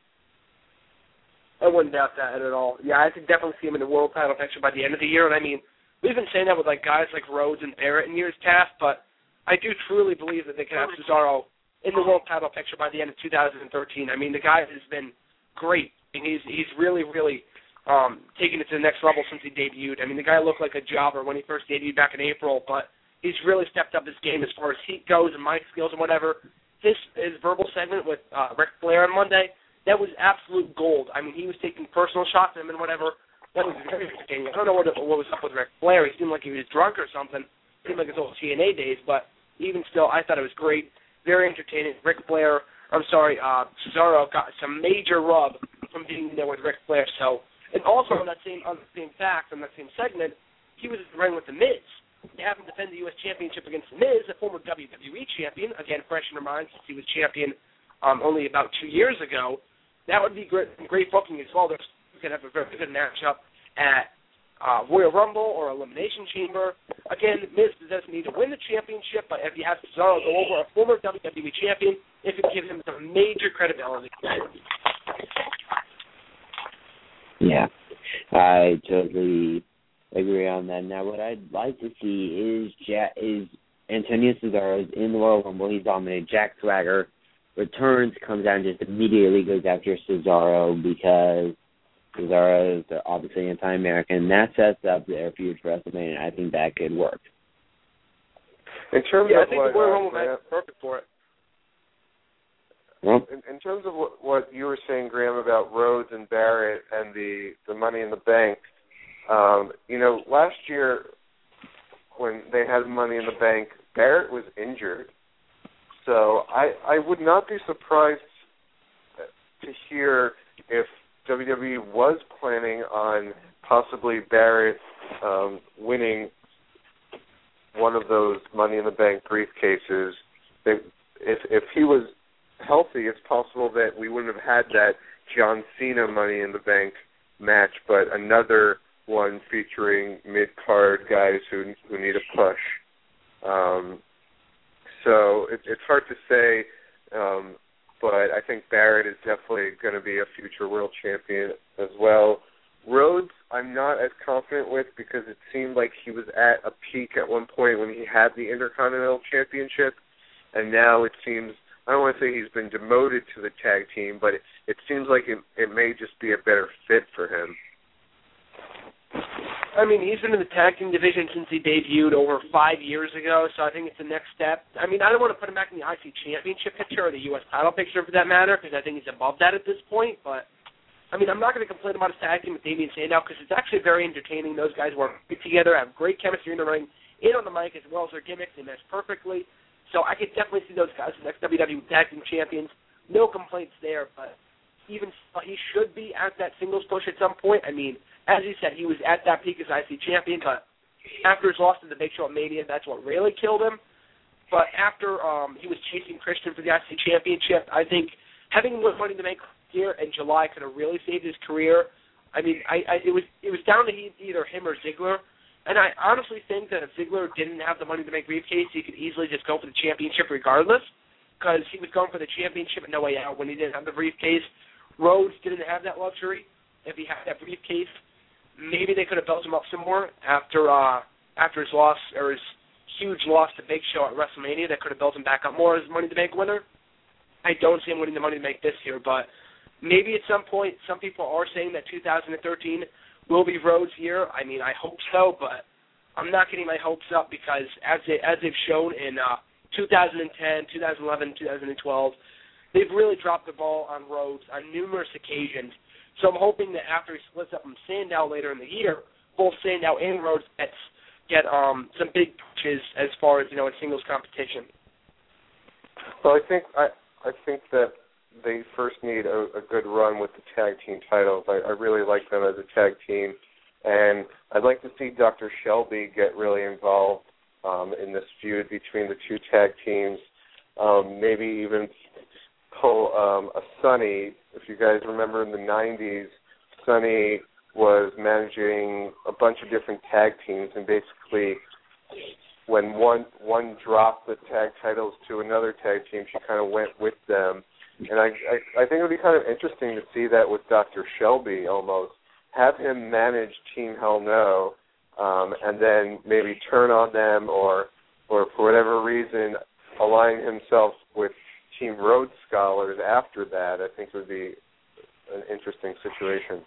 I wouldn't doubt that at all. Yeah, I could definitely see him in the world title picture by the end of the year. And I mean, we've been saying that with like guys like Rhodes and Barrett in years past, but I do truly believe that they can have Cesaro in the world title picture by the end of 2013. I mean, the guy has been great, and he's really, really taken it to the next level since he debuted. I mean, the guy looked like a jobber when he first debuted back in April, but he's really stepped up his game as far as heat goes and mic skills and whatever. His verbal segment with Ric Flair on Monday, that was absolute gold. I mean, he was taking personal shots at him and whatever. That was very entertaining. I don't know what was up with Ric Flair. He seemed like he was drunk or something. Seemed like his old TNA days, but even still, I thought it was great. Very entertaining. Cesaro got some major rub from being there with Ric Flair. So, and also on that same segment, he was in the ring with The Miz. They have him defend the U.S. Championship against The Miz, a former WWE champion, again, fresh in our minds since he was champion only about 2 years ago. That would be great booking as well. You could have a very good matchup at Royal Rumble or Elimination Chamber. Again, Miz doesn't need to win the championship, but if you have Cesaro go over a former WWE champion, it could give him some major credibility. Yeah, I totally agree on that. Now, what I'd like to see is Antonio Cesaro in the Royal Rumble. He's dominated. Jack Swagger returns, comes out, and just immediately goes after Cesaro because Cesaro is obviously anti-American. That sets up their feud for WrestleMania. I think that could work. In terms I of think the Royal Rumble match is perfect for it. Well, in terms of what you were saying, Graham, about Rhodes and Barrett and the Money in the Bank, last year when they had Money in the Bank, Barrett was injured. So I would not be surprised to hear if WWE was planning on possibly Barrett winning one of those Money in the Bank briefcases. If he was healthy, it's possible that we wouldn't have had that John Cena Money in the Bank match, but another one featuring mid-card guys who need a push. So it's hard to say, but I think Barrett is definitely going to be a future world champion as well. Rhodes, I'm not as confident with because it seemed like he was at a peak at one point when he had the Intercontinental Championship, and now it seems, I don't want to say he's been demoted to the tag team, but it seems like it may just be a better fit for him. I mean, he's been in the tag team division since he debuted over 5 years ago, so I think it's the next step. I mean, I don't want to put him back in the IC Championship picture or the U.S. title picture for that matter, because I think he's above that at this point, but I mean, I'm not going to complain about his tag team with Damien Sandow because it's actually very entertaining. Those guys work together, have great chemistry in the ring, and on the mic as well as their gimmicks. They mesh perfectly. So I could definitely see those guys as next WWE Tag Team Champions. No complaints there, but even he should be at that singles push at some point. I mean, as you said, he was at that peak as IC Champion, but after his loss to the Big Show at Mania, that's what really killed him. But after he was chasing Christian for the IC Championship, I think having him with Money in the Bank here in July could have really saved his career. I mean, it was down to either him or Ziggler, and I honestly think that if Ziggler didn't have the Money in the Bank briefcase, he could easily just go for the championship regardless, because he was going for the championship at No Way Out when he didn't have the briefcase. Rhodes didn't have that luxury. If he had that briefcase, maybe they could have built him up some more after his loss or his huge loss to Big Show at WrestleMania. That could have built him back up more as Money in the Bank winner. I don't see him winning the Money in the Bank this year, but maybe at some point, some people are saying that 2013 will be Rhodes' year. I mean, I hope so, but I'm not getting my hopes up because as they've shown in 2010, 2011, 2012, they've really dropped the ball on Rhodes on numerous occasions. So I'm hoping that after he splits up from Sandow later in the year, both Sandow and Rhodes get some big pushes as far as, in singles competition. Well, I think that they first need a good run with the tag team titles. I really like them as a tag team, and I'd like to see Dr. Shelby get really involved in this feud between the two tag teams. Maybe even pull a Sonny. If you guys remember in the 90s, Sonny was managing a bunch of different tag teams, and basically when one dropped the tag titles to another tag team, she kind of went with them. And I think it would be kind of interesting to see that with Dr. Shelby almost. Have him manage Team Hell No, and then maybe turn on them or for whatever reason align himself with Team Rhodes Scholars after that. I think would be an interesting situation.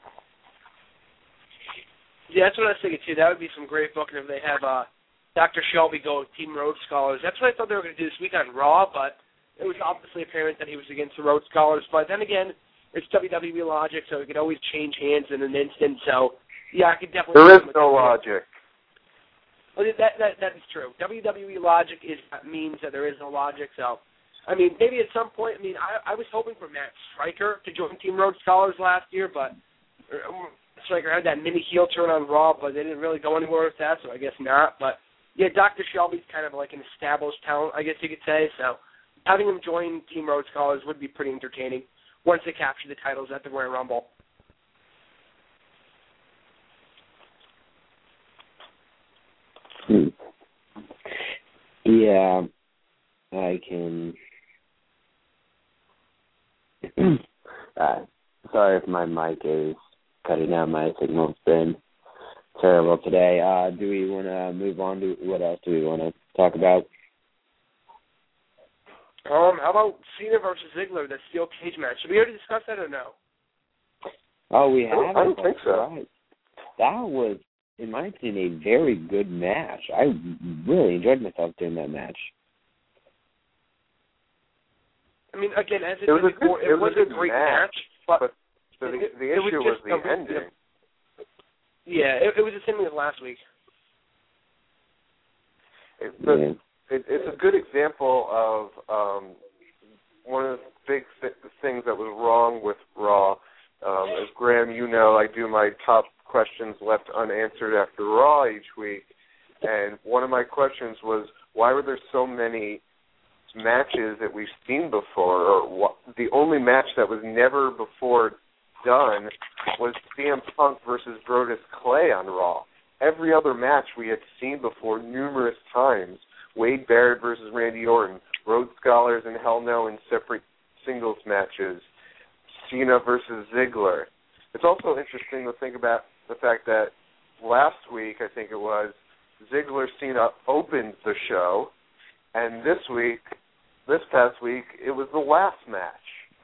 Yeah, that's what I was thinking too. That would be some great booking if they have Dr. Shelby go with Team Rhodes Scholars. That's what I thought they were going to do this week on Raw, but it was obviously apparent that he was against the Rhodes Scholars. But then again, it's WWE logic, so it could always change hands in an instant. So, yeah, I could definitely... There is no logic. Well, that is true. WWE logic means that there is no logic. So, I mean, maybe at some point, I was hoping for Matt Striker to join Team Rhodes Scholars last year, but Striker had that mini heel turn on Raw, but they didn't really go anywhere with that, so I guess not. But, yeah, Dr. Shelby's kind of like an established talent, I guess you could say, so having him join Team Rhodes Scholars would be pretty entertaining once they capture the titles at the Royal Rumble. Yeah, I can... sorry if my mic is cutting out. My signal's been terrible today. Do we want to move on to what else do we want to talk about? How about Cena versus Ziggler, the steel cage match? Did we already discuss that or no? Oh, we haven't. I don't think so. Right. That was, in my opinion, a very good match. I really enjoyed myself doing that match. I mean, again, as it was a great match, but the issue was the ending. Yeah, it was the same as last week. It's a good example of one of big things that was wrong with Raw. As Graham, you know, I do my top questions left unanswered after Raw each week, and one of my questions was, why were there so many matches that we've seen before? Or the only match that was never before done was CM Punk versus Brodus Clay on Raw. Every other match we had seen before numerous times. Wade Barrett versus Randy Orton, Rhodes Scholars and Hell No in separate singles matches, Cena versus Ziggler. It's also interesting to think about the fact that last week, I think it was, Ziggler Cena opened the show, and this past week, it was the last match.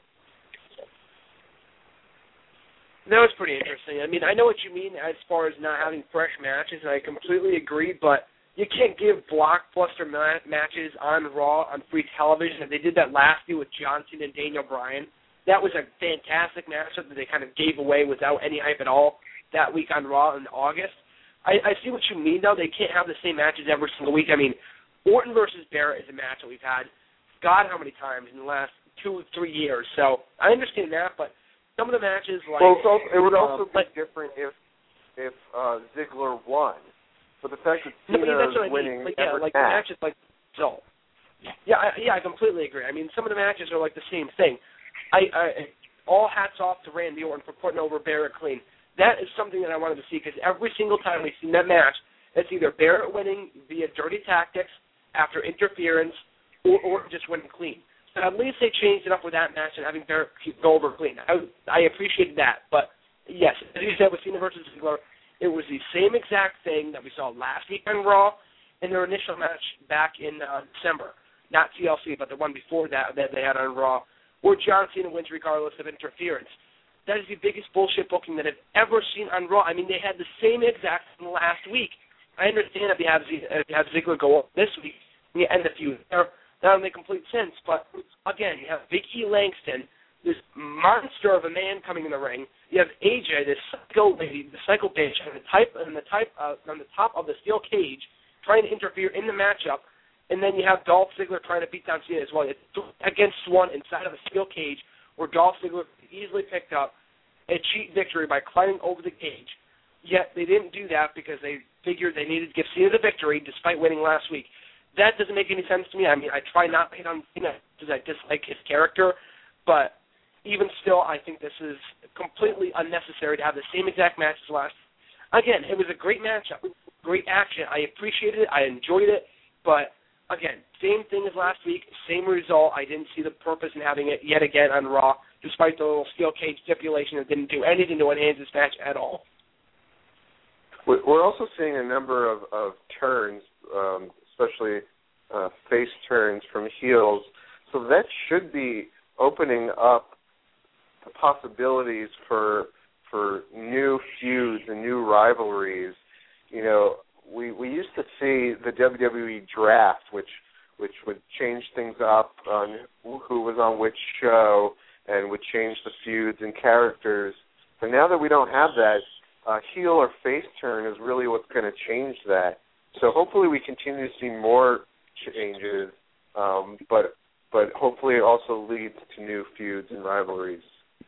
That was pretty interesting. I mean, I know what you mean as far as not having fresh matches, and I completely agree, but you can't give blockbuster matches on Raw on free television. They did that last year with John Cena and Daniel Bryan. That was a fantastic matchup that they kind of gave away without any hype at all that week on Raw in August. I see what you mean, though. They can't have the same matches every single week. I mean, Orton versus Barrett is a match that we've had God how many times in the last 2 or 3 years. So I understand that, but some of the matches like... Well, it would also be different if Ziggler won. But the fact that Cena is winning every match. Matches like so. Yeah, I completely agree. I mean, some of the matches are like the same thing. I all hats off to Randy Orton for putting over Barrett clean. That is something that I wanted to see, because every single time we've seen that match, it's either Barrett winning via dirty tactics after interference or just winning clean. So at least they changed it up with that match and having Barrett go over clean. I appreciated that. But, yes, as you said with Cena versus Ziggler, it was the same exact thing that we saw last week on Raw in their initial match back in December. Not TLC, but the one before that they had on Raw, where John Cena wins regardless of interference. That is the biggest bullshit booking that I've ever seen on Raw. I mean, they had the same exact thing last week. I understand if you have Ziggler go up this week and you end the feud there, that would make complete sense. But, again, you have Big E Langston, this monster of a man coming in the ring. You have AJ, this psycho lady, the psycho bitch, on the top of the steel cage, trying to interfere in the matchup. And then you have Dolph Ziggler trying to beat down Cena as well. It's 2 against 1 inside of a steel cage, where Dolph Ziggler easily picked up a cheat victory by climbing over the cage. Yet they didn't do that because they figured they needed to give Cena the victory despite winning last week. That doesn't make any sense to me. I mean, I try not to hate on Cena because I dislike his character, but even still, I think this is completely unnecessary to have the same exact match as last. Again, it was a great matchup, great action. I appreciated it. I enjoyed it, but again, same thing as last week, same result. I didn't see the purpose in having it yet again on Raw, despite the little steel cage stipulation that didn't do anything to enhance this match at all. We're also seeing a number of turns, especially face turns from heels, so that should be opening up the possibilities for new feuds and new rivalries. You know, we used to see the WWE draft, which would change things up on who was on which show and would change the feuds and characters. But now that we don't have that, heel or face turn is really what's going to change that. So hopefully we continue to see more changes, but hopefully it also leads to new feuds and rivalries.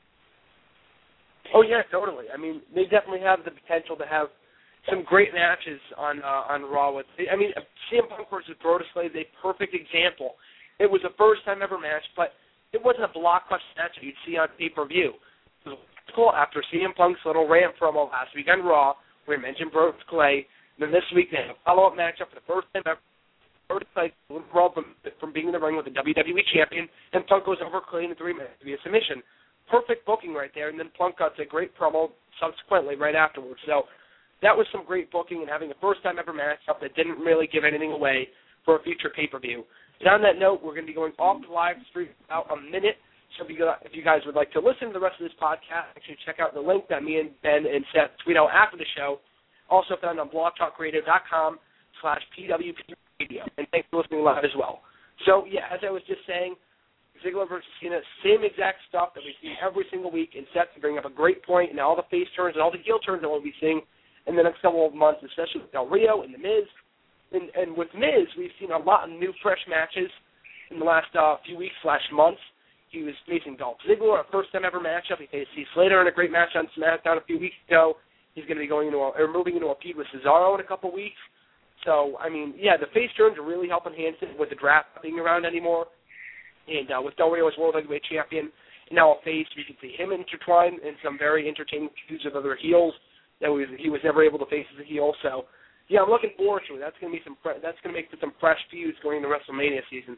Oh yeah, totally. I mean, they definitely have the potential to have some great matches on Raw. I mean, CM Punk versus Brodus Clay is a perfect example. It was a first-time ever match, but it wasn't a blockbuster match that you'd see on pay-per-view. It was cool after CM Punk's little rant promo last week on Raw, where he mentioned Brodus Clay. And then this week they have a follow-up matchup for the first time ever. Brodus Clay withdrawal from being in the ring with the WWE champion, and Punk goes over Clay in 3 minutes via submission. Perfect booking right there, and then Punk cuts a great promo subsequently right afterwards. So that was some great booking and having a first-time ever matchup that didn't really give anything away for a future pay-per-view. And on that note, we're going to be going off the live stream in about a minute. So if you guys would like to listen to the rest of this podcast, actually check out the link that me and Ben and Seth tweet out after the show. Also found on blogtalkradio.com/PWP Radio. And thanks for listening live as well. So, yeah, as I was just saying, Ziggler versus Cena, same exact stuff that we see every single week, and Seth to bring up a great point, and all the face turns and all the heel turns that we'll be seeing in the next couple of months, especially with Del Rio and The Miz. And with Miz, we've seen a lot of new, fresh matches in the last few weeks/months. he was facing Dolph Ziggler, a first-time ever matchup. He faced Heath Slater in a great match on SmackDown a few weeks ago. He's going to be moving into a feud with Cesaro in a couple weeks. So, I mean, yeah, the face turns are really helping Hanson with the draft not being around anymore. And with Del Rio as World Heavyweight Champion, and now a face, we can see him intertwined in some very entertaining feuds with other heels that he was never able to face as a heel. So, yeah, I'm looking forward to it. That's going to make for some fresh feuds going into WrestleMania season.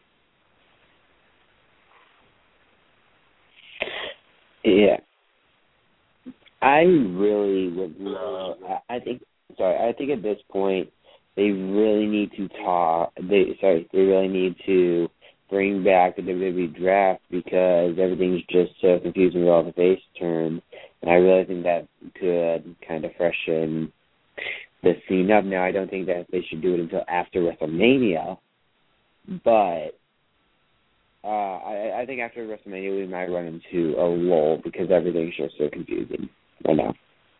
Yeah. I really would love. I think at this point they really need to They really need to bring back the WWE draft because everything's just so confusing with all the face turns, and I really think that could kind of freshen the scene up. Now, I don't think that they should do it until after WrestleMania, but I think after WrestleMania we might run into a lull because everything's just so confusing right now.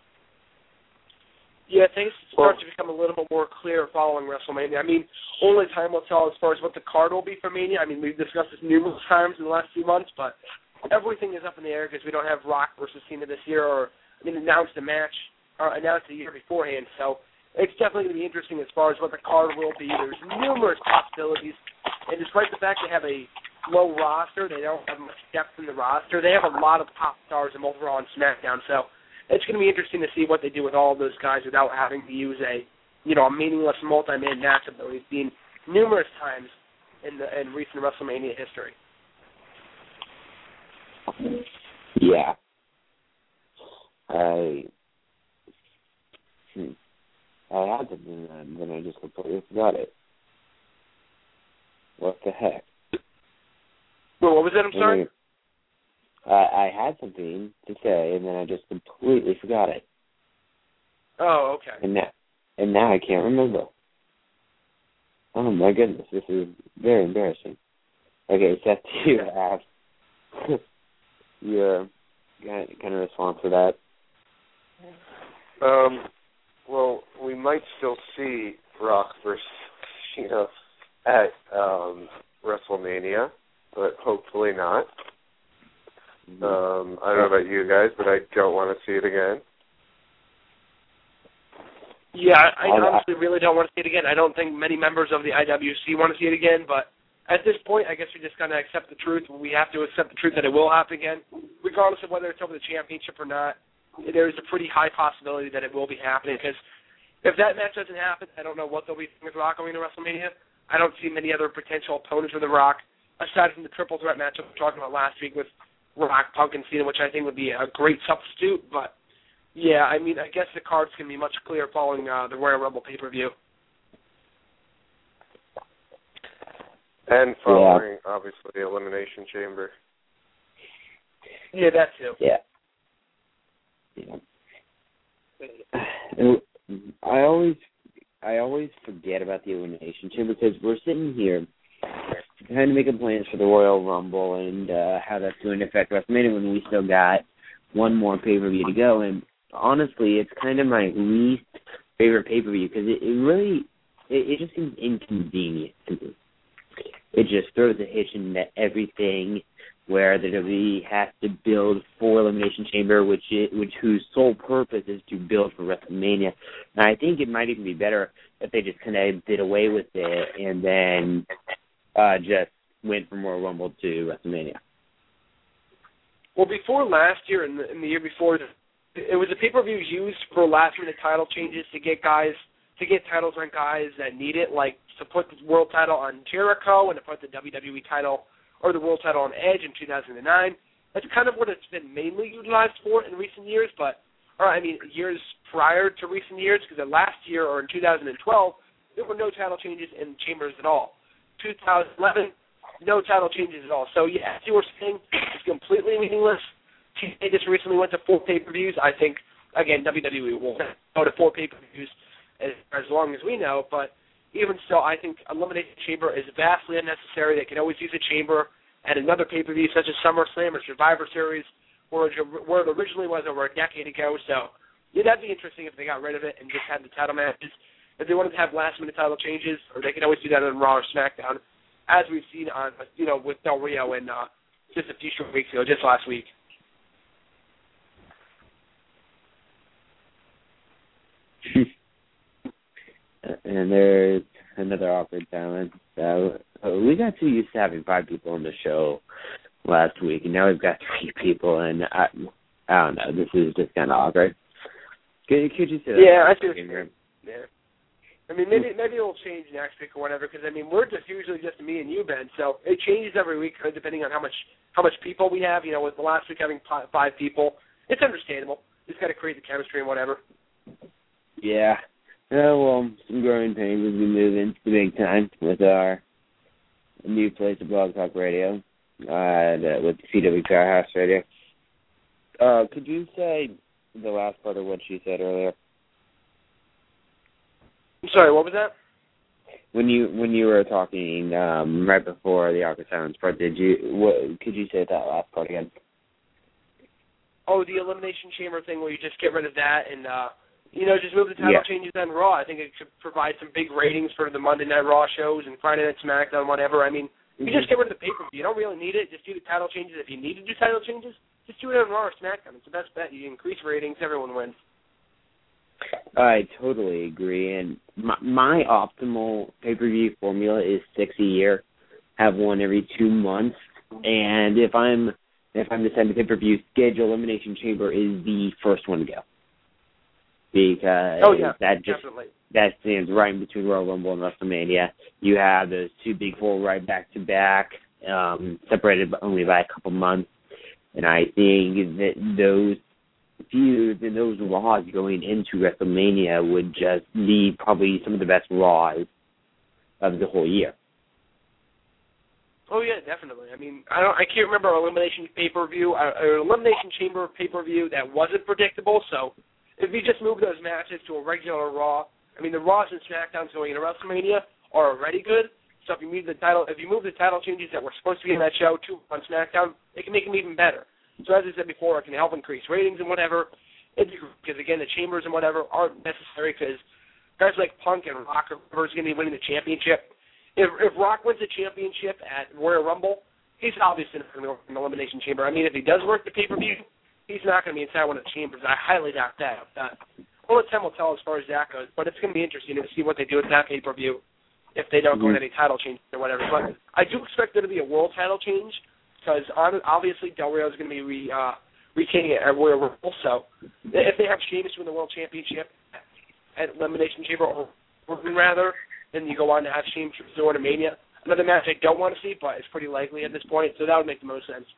Yeah, things start to become a little bit more clear following WrestleMania. I mean, only time will tell as far as what the card will be for Mania. I mean, we've discussed this numerous times in the last few months, but everything is up in the air because we don't have Rock versus Cena this year, announced a match, or announced a year beforehand. So it's definitely going to be interesting as far as what the card will be. There's numerous possibilities, and despite the fact they have a low roster, they don't have much depth in the roster. They have a lot of top stars and overall on SmackDown, so it's going to be interesting to see what they do with all of those guys without having to use a meaningless multi-man matchup that we've seen numerous times in recent WrestleMania history. Yeah. I had something and then I just completely forgot it. What the heck? Well, what was that? I'm sorry? I had something to say, and then I just completely forgot it. Oh, okay. And now I can't remember. Oh, my goodness. This is very embarrassing. Okay, Seth, do you have your kind of response to that? Well, we might still see Rock versus Cena at WrestleMania, but hopefully not. I don't know about you guys, but I don't want to see it again. Yeah, I honestly really don't want to see it again. I don't think many members of the IWC want to see it again, but at this point, I guess we just got to accept the truth. We have to accept the truth that it will happen again, regardless of whether it's over the championship or not. There is a pretty high possibility that it will be happening, because if that match doesn't happen, I don't know what they'll be doing with Rock going to WrestleMania. I don't see many other potential opponents for The Rock, aside from the triple threat matchup we were talking about last week with Rock, Punk, and Cena, which I think would be a great substitute. But, yeah, I mean, I guess the cards can be much clearer following the Royal Rumble pay-per-view. And following, obviously, the Elimination Chamber. Yeah, that too. Yeah. I always forget about the Elimination Chamber because we're sitting here trying to make plans for the Royal Rumble and how that's going to affect WrestleMania when we still got one more pay-per-view to go. And honestly, it's kind of my least favorite pay-per-view because it just seems inconvenient to me. It just throws a hitch into everything where the WWE has to build for Elimination Chamber, whose sole purpose is to build for WrestleMania. And I think it might even be better if they just kind of did away with it and then just went from Royal Rumble to WrestleMania. Well, before last year and the year before, it was a pay-per-view used for last-minute title changes to get titles on guys that need it, like to put the world title on Jericho and to put the WWE title or the world title on Edge in 2009. That's kind of what it's been mainly utilized for in recent years, years prior to recent years, because last year or in 2012, there were no title changes in Chambers at all. 2011, no title changes at all. So, yeah, as you were saying, it's completely meaningless. They just recently went to 4 pay-per-views. I think, again, WWE will go to 4 pay-per-views as long as we know, but even still, I think Elimination Chamber is vastly unnecessary. They can always use a chamber at another pay-per-view such as SummerSlam or Survivor Series, where it originally was over a decade ago. So, yeah, that'd be interesting if they got rid of it and just had the title matches. If they wanted to have last-minute title changes, or they could always do that on Raw or SmackDown, as we've seen on, with Del Rio and just a few short weeks ago, just last week. And there's another awkward silence. We got too used to having 5 people on the show last week, and now we've got 3 people, and I don't know. This is just kind of awkward. Could you say that? Yeah, I see. Yeah. I mean, maybe it'll change next week or whatever, because, I mean, we're just usually just me and you, Ben, so it changes every week depending on how much people we have. You know, with the last week having 5 people, it's understandable. Just got to create the chemistry and whatever. Yeah. Well, some growing pains as we move into the big time with our new place at Blog Talk Radio, with CW Powerhouse Radio. Could you say the last part of what she said earlier? I'm sorry, what was that? When you were talking right before the awkward silence part, could you say that last part again? Oh, the Elimination Chamber thing where you just get rid of that and just move the title changes on Raw. I think it could provide some big ratings for the Monday Night Raw shows and Friday Night SmackDown, whatever. I mean, you just get rid of the pay-per-view. You don't really need it. Just do the title changes. If you need to do title changes, just do it on Raw or SmackDown. It's the best bet. You increase ratings. Everyone wins. I totally agree. And my optimal pay-per-view formula is 6 a year, have one every 2 months. And if I'm to send a pay-per-view schedule, Elimination Chamber is the first one to go. Because that stands right in between Royal Rumble and WrestleMania. You have those 2 big 4 right back-to-back, separated only by a couple months. And I think that those feuds and those Raws going into WrestleMania would just be probably some of the best Raws of the whole year. Oh, yeah, definitely. I mean, I can't remember an Elimination pay-per-view, or Elimination Chamber pay-per-view that wasn't predictable, so if you just move those matches to a regular Raw, I mean, the Raws and SmackDowns going into WrestleMania are already good. So if you move the title changes that were supposed to be in that show to on SmackDown, it can make them even better. So as I said before, it can help increase ratings and whatever. Because again, the chambers and whatever aren't necessary because guys like Punk and Rock are going to be winning the championship. If Rock wins the championship at Royal Rumble, he's obviously not going to go in the Elimination Chamber. I mean, if he does work the pay-per-view, he's not going to be inside one of the chambers. I highly doubt that. Only time will tell as far as that goes, but it's going to be interesting to see what they do with that pay-per-view if they don't go into any title changes or whatever. But I do expect there to be a world title change because obviously Del Rio is going to be retaining it at Royal Rumble. So if they have Sheamus win the World Championship at Elimination Chamber or rather, then you go on to have Sheamus resort to Mania. Another match I don't want to see, but it's pretty likely at this point, so that would make the most sense.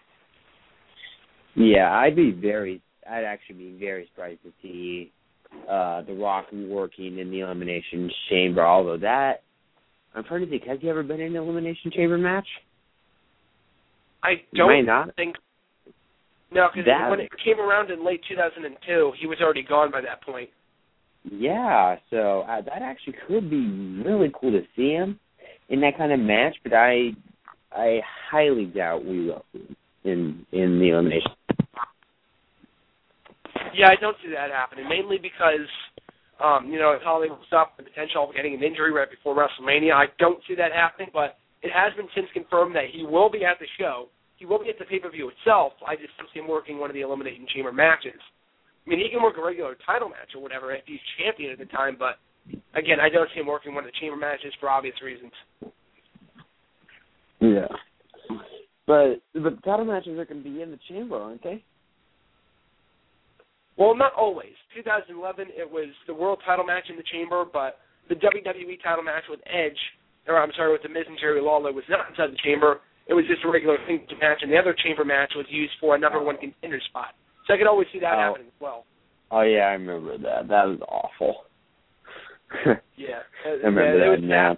Yeah, I'd actually be very surprised to see The Rock working in the Elimination Chamber, although that, I'm trying to think, has he ever been in an Elimination Chamber match? I don't think. No, because when it came around in late 2002, he was already gone by that point. Yeah, so that actually could be really cool to see him in that kind of match, but I highly doubt we will in the elimination. Yeah, I don't see that happening, mainly because, it's Hollywood stuff, the potential of getting an injury right before WrestleMania. I don't see that happening, but it has been since confirmed that he will be at the show. He will be at the pay-per-view itself. I just don't see him working one of the Elimination Chamber matches. I mean, he can work a regular title match or whatever if he's champion at the time, but, again, I don't see him working one of the chamber matches for obvious reasons. Yeah. But the title matches are going to be in the chamber, aren't they? Well, not always. 2011, it was the world title match in the chamber, but the WWE title match with with The Miz and Jerry Lawler was not inside the chamber. It was just a regular thing match, and the other chamber match was used for a number one contender spot. So I could always see that happening as well. Oh, yeah, I remember that. That was awful. Yeah. I remember that now.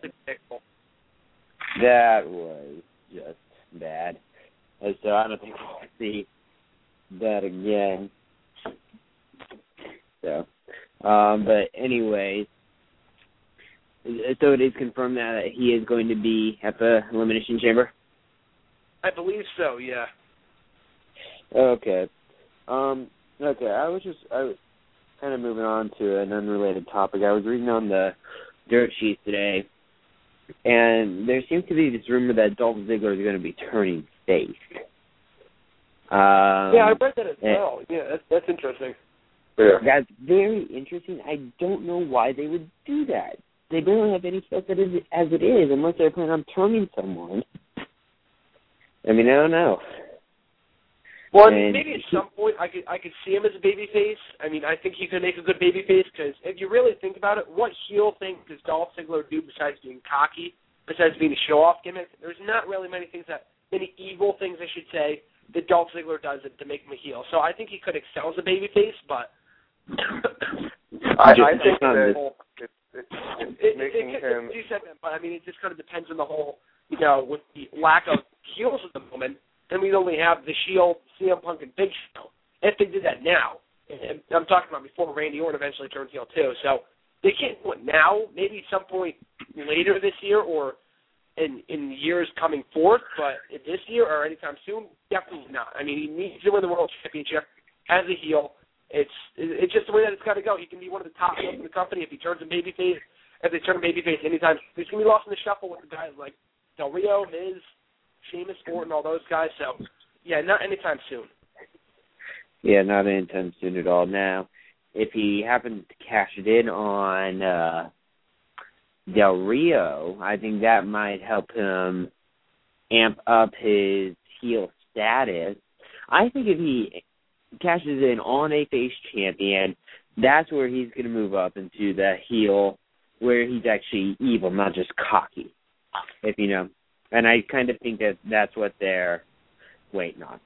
That was just bad. And so I don't think we'll see that again. So, but anyways, so it is confirmed that he is going to be at the Elimination Chamber? I believe so, yeah. Okay. Okay, I was kind of moving on to an unrelated topic. I was reading on the dirt sheet today And there seems to be this rumor that Dolph Ziggler is going to be turning face. I read that as well. Yeah, that's interesting. Yeah. That's very interesting. I don't know why they would do that. They barely have any stuff that is as it is, unless they're planning on turning someone. I mean, I don't know. Well, maybe at some point I could see him as a babyface. I mean, I think he could make a good babyface because if you really think about it, what heel thing does Dolph Ziggler do besides being cocky, besides being a show-off gimmick? There's not really many evil things, I should say, that Dolph Ziggler does to make him a heel. So I think he could excel as a babyface, but I think that making him. You said that, but I mean, it just kind of depends on the whole, with the lack of heels at the moment. Then we'd only have the Shield, CM Punk, and Big Show. If they did that now, and I'm talking about before Randy Orton eventually turns heel too. So they can't do it now. Maybe some point later this year or in years coming forth, but this year or anytime soon, definitely not. I mean, he needs to win the World Championship as a heel. It's just the way that it's got to go. He can be one of the top heels in the company if he turns a babyface. If they turn a babyface anytime, he's going to be lost in the shuffle with the guys like Del Rio, Miz, Sheamus, Orton, all those guys. So, yeah, not anytime soon. Yeah, not anytime soon at all. Now, if he happens to cash it in on Del Rio, I think that might help him amp up his heel status. I think if he cashes in on a face champion, that's where he's going to move up into the heel where he's actually evil, not just cocky, if you know. And I kind of think that that's what they're waiting on.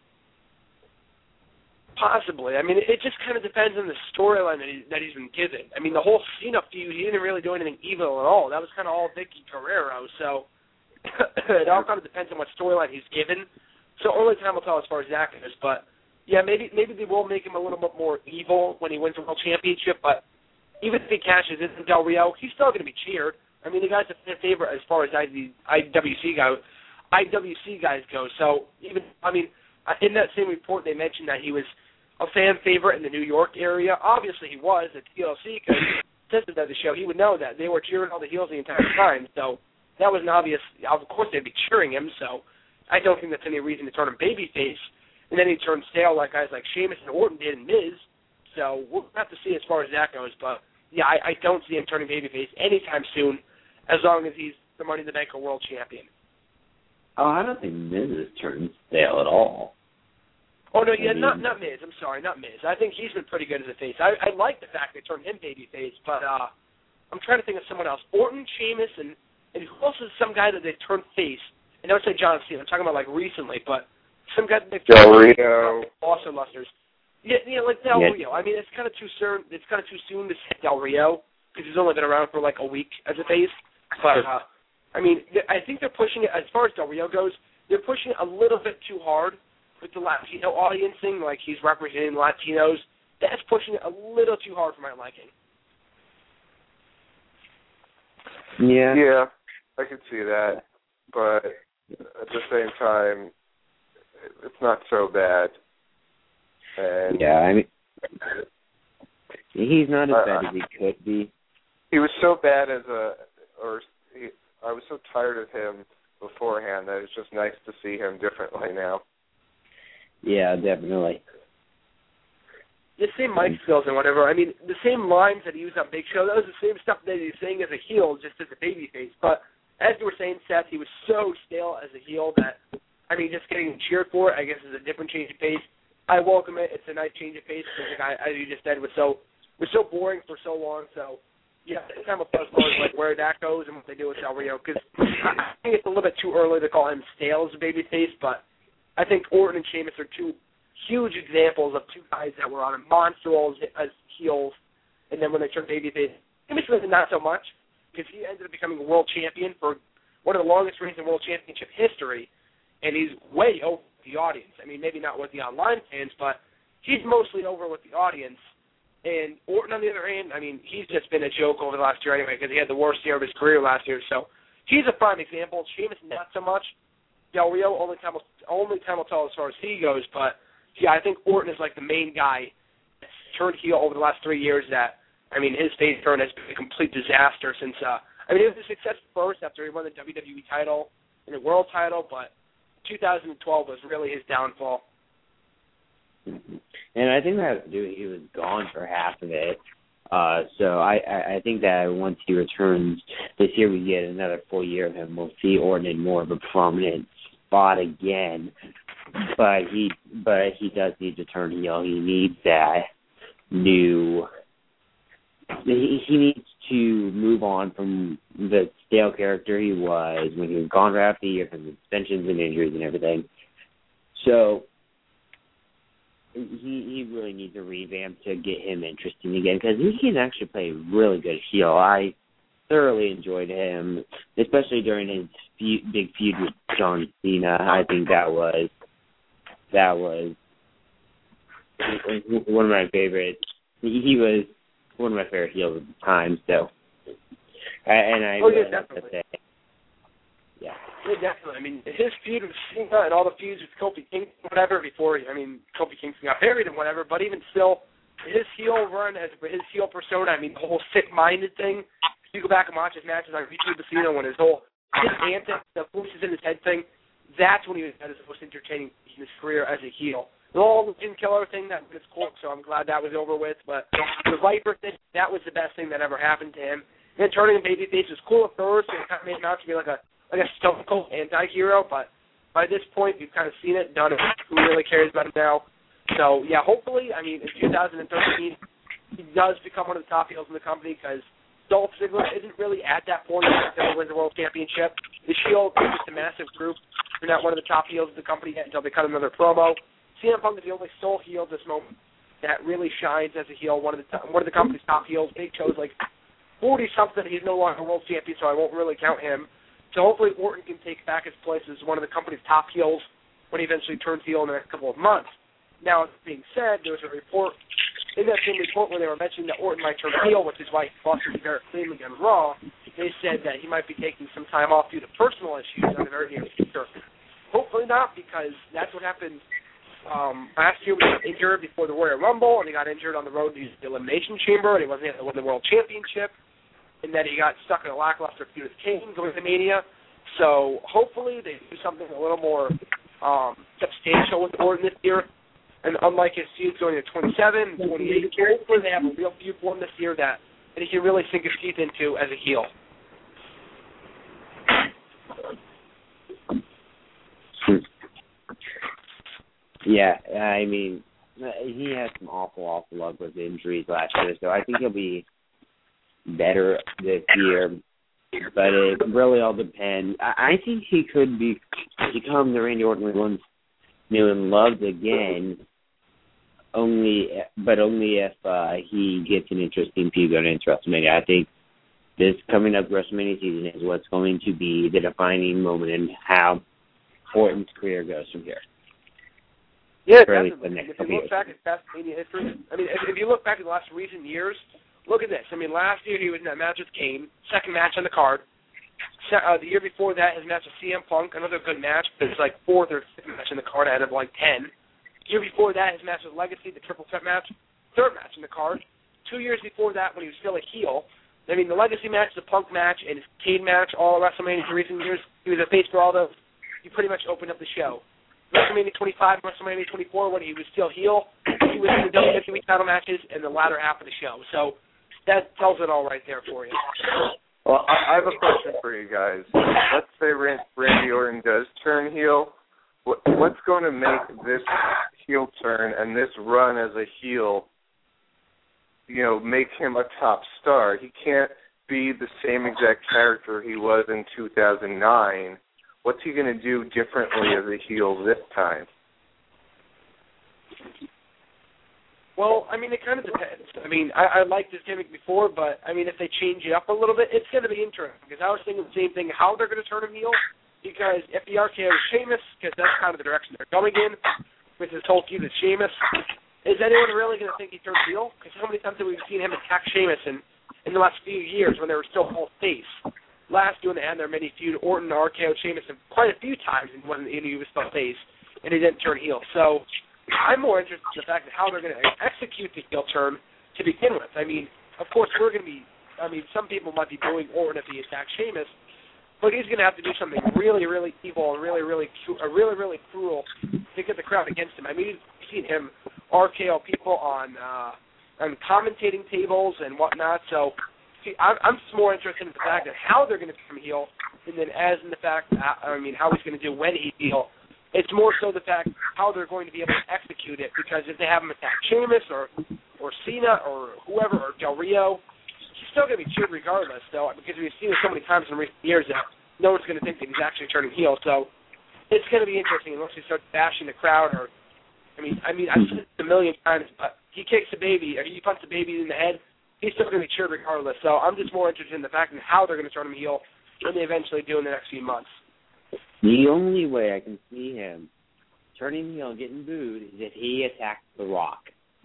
Possibly. I mean, it just kind of depends on the storyline that he's been given. I mean, the whole Cena feud, he didn't really do anything evil at all. That was kind of all Vicky Guerrero. So it all kind of depends on what storyline he's given. So only time will tell as far as that goes. But, yeah, maybe they will make him a little bit more evil when he wins the World Championship. But even if he cashes in Del Rio, he's still going to be cheered. I mean, the guy's a fan favorite as far as IWC guys go. So even, I mean, in that same report, they mentioned that he was a fan favorite in the New York area. Obviously, he was at TLC because since the show, he would know that they were cheering all the heels the entire time. So that was an obvious. Of course, they'd be cheering him. So I don't think that's any reason to turn him babyface. And then he turned stale like guys like Sheamus and Orton did and Miz. So we'll have to see as far as that goes. But yeah, I don't see him turning babyface anytime soon, as long as he's the Money in the Bank or World Champion. Oh, I don't think Miz is turned stale at all. Oh, no, yeah, not Miz. I'm sorry, not Miz. I think he's been pretty good as a face. I like the fact they turned him babyface, but I'm trying to think of someone else. Orton, Sheamus, and who else is some guy that they turned face? And don't say John Cena. I'm talking about, like, recently, but some guy that they turned Del Rio. Also Lusters. Yeah, like Del Rio. I mean, it's kind of too soon. It's kind of too soon to say Del Rio because he's only been around for, like, a week as a face. But, I mean, I think they're pushing it, as far as Del Rio goes, they're pushing it a little bit too hard with the Latino audience thing, like he's representing Latinos. That's pushing it a little too hard for my liking. Yeah, I could see that. But at the same time, it's not so bad. And yeah, I mean, he's not as bad as he could be. He was so bad I was so tired of him beforehand that it's just nice to see him differently now. Yeah, definitely. The same mic skills and whatever. I mean, the same lines that he used on Big Show, that was the same stuff that he's saying as a heel, just as a babyface. But as you were saying, Seth, he was so stale as a heel that, I mean, just getting cheered for it, I guess, is a different change of pace. I welcome it. It's a nice change of pace because the guy, as you just said, was so boring for so long. So, yeah, it's kind of a plus like where that goes and what they do with Del Rio. Because I think it's a little bit too early to call him stale as a babyface, but I think Orton and Sheamus are two huge examples of two guys that were on a monster roll as heels, and then when they turned babyface, Sheamus was not so much because he ended up becoming a world champion for one of the longest reigns in World Championship history, and he's way over the audience. I mean, maybe not with the online fans, but he's mostly over with the audience. And Orton, on the other hand, I mean, he's just been a joke over the last year anyway because he had the worst year of his career last year. So he's a prime example. Sheamus, not so much. Del Rio, only time will tell as far as he goes. But, yeah, I think Orton is like the main guy that's turned heel over the last 3 years that, I mean, his face turn has been a complete disaster since, I mean, it was a success first after after he won the WWE title and the world title, but 2012 was really his downfall. And I think that has to do with he was gone for half of it. So I think that once he returns this year, we get another full year of him. We'll see Orton in more of a prominent spot again. But he does need to turn heel. He needs that new. He needs to move on from the stale character he was when he was gone for half the year from suspensions and injuries and everything. So he really needs a revamp to get him interesting again, because he can actually play really good heel. I thoroughly enjoyed him, especially during his big feud with John Cena. I think that was one of my favorites. He was one of my favorite heels at the time. So, and I really have to say, yeah. Yeah, definitely. I mean, his feud with Cena and all the feuds with Kofi Kingston, whatever, Kofi Kingston got married and whatever, but even still, his heel run, his heel persona, I mean, the whole sick-minded thing, if you go back and watch his matches on YouTube with Cena when his antics, the voices in his head thing, that's when he was at his most entertaining in his career as a heel. The whole Jim Killer thing, that was cool, so I'm glad that was over with, but the Viper thing, that was the best thing that ever happened to him. And then turning him babyface was cool at first, and it kind of made him out to be like a Stone Cold anti-hero, but by this point, we've kind of seen it, done it. Who really cares about him now? So, yeah, hopefully, I mean, in 2013, he does become one of the top heels in the company, because Dolph Ziggler isn't really at that point until he wins the World Championship. The Shield is just a massive group. They're not one of the top heels of the company yet until they cut another promo. CM Punk is the only sole heel at this moment that really shines as a heel, one of the company's top heels. Big Show's like 40-something. He's no longer world champion, so I won't really count him. So hopefully Orton can take back his place as one of the company's top heels when he eventually turns heel in the next couple of months. Now, that being said, there was a report, in that same report where they were mentioning that Orton might turn heel, which is why he busted Barrett cleanly on Raw. They said that he might be taking some time off due to personal issues in the very near future. Hopefully not, because that's what happened last year when he got injured before the Royal Rumble, and he got injured on the road to the Elimination Chamber, and he wasn't able to win the World Championship. And then he got stuck in a lackluster feud with Kane going to Mania. So hopefully they do something a little more substantial with Orton this year. And unlike his feuds going to 27, 28, hopefully they have a real feud for him this year that he can really sink his teeth into as a heel. Yeah, I mean, he had some awful luck with injuries last year, so I think he'll be better this year, but it really all depends. I think he could become the Randy Orton we once knew and loved again, only if he gets an interesting feud going into WrestleMania. I think this coming up WrestleMania season is what's going to be the defining moment in how Orton's career goes from here. Yeah, definitely. If you look back at past Mania history, I mean, if you look back at the last recent years, look at this. I mean, last year he was in that match with Kane, second match on the card. The year before that, his match with CM Punk, another good match, but it was like fourth or fifth match in the card out of like 10. The year before that, his match with Legacy, the triple threat match, third match in the card. 2 years before that, when he was still a heel, I mean, the Legacy match, the Punk match, and his Kane match, all WrestleMania in recent years, he was a face for all those. He pretty much opened up the show. WrestleMania 25 and WrestleMania 24, when he was still heel, he was in the WWE title matches in the latter half of the show. So that tells it all right there for you. Well, I have a question for you guys. Let's say Randy Orton does turn heel. What's going to make this heel turn and this run as a heel, make him a top star? He can't be the same exact character he was in 2009. What's he going to do differently as a heel this time? Well, I mean, it kind of depends. I mean, I liked his gimmick before, but, I mean, if they change it up a little bit, it's going to be interesting. Because I was thinking the same thing, how they're going to turn him heel. Because if the RKO is Sheamus, because that's kind of the direction they're going in, with his whole feud with Sheamus, is anyone really going to think he turned heel? Because how many times have we seen him attack Sheamus in the last few years when they were still both face? Last year when they had their mini feud, Orton, RKO, Sheamus, quite a few times when he was still face, and he didn't turn heel. So I'm more interested in the fact of how they're going to execute the heel turn to begin with. I mean, of course, some people might be booing Orton if he attacks Sheamus, but he's going to have to do something really, really evil and really, really cruel to get the crowd against him. I mean, you've seen him RKO people on commentating tables and whatnot. So I'm just more interested in the fact that how they're going to turn him heel, and then as in the fact, how he's going to do when he's heel. It's more so the fact how they're going to be able to execute it, because if they have him attack Sheamus or Cena or whoever, or Del Rio, he's still going to be cheered regardless, though, because we've seen it so many times in recent years that no one's going to think that he's actually turning heel. So it's going to be interesting unless he starts bashing the crowd. Or I've said it a million times, but he kicks a baby or he punts a baby in the head, he's still going to be cheered regardless. So I'm just more interested in the fact of how they're going to turn him heel when they eventually do in the next few months. The only way I can see him turning heel and getting booed is if he attacks The Rock.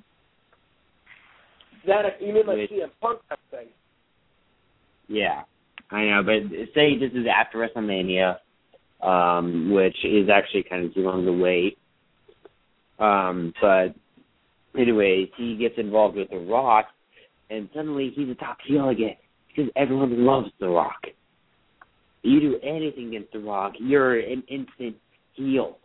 You mean like CM Punk type thing? Yeah, I know, but say this is after WrestleMania, which is actually kind of too long to wait. But anyway, he gets involved with The Rock, and suddenly he's a top heel again because everyone loves The Rock. You do anything against The Rock, you're an instant heel.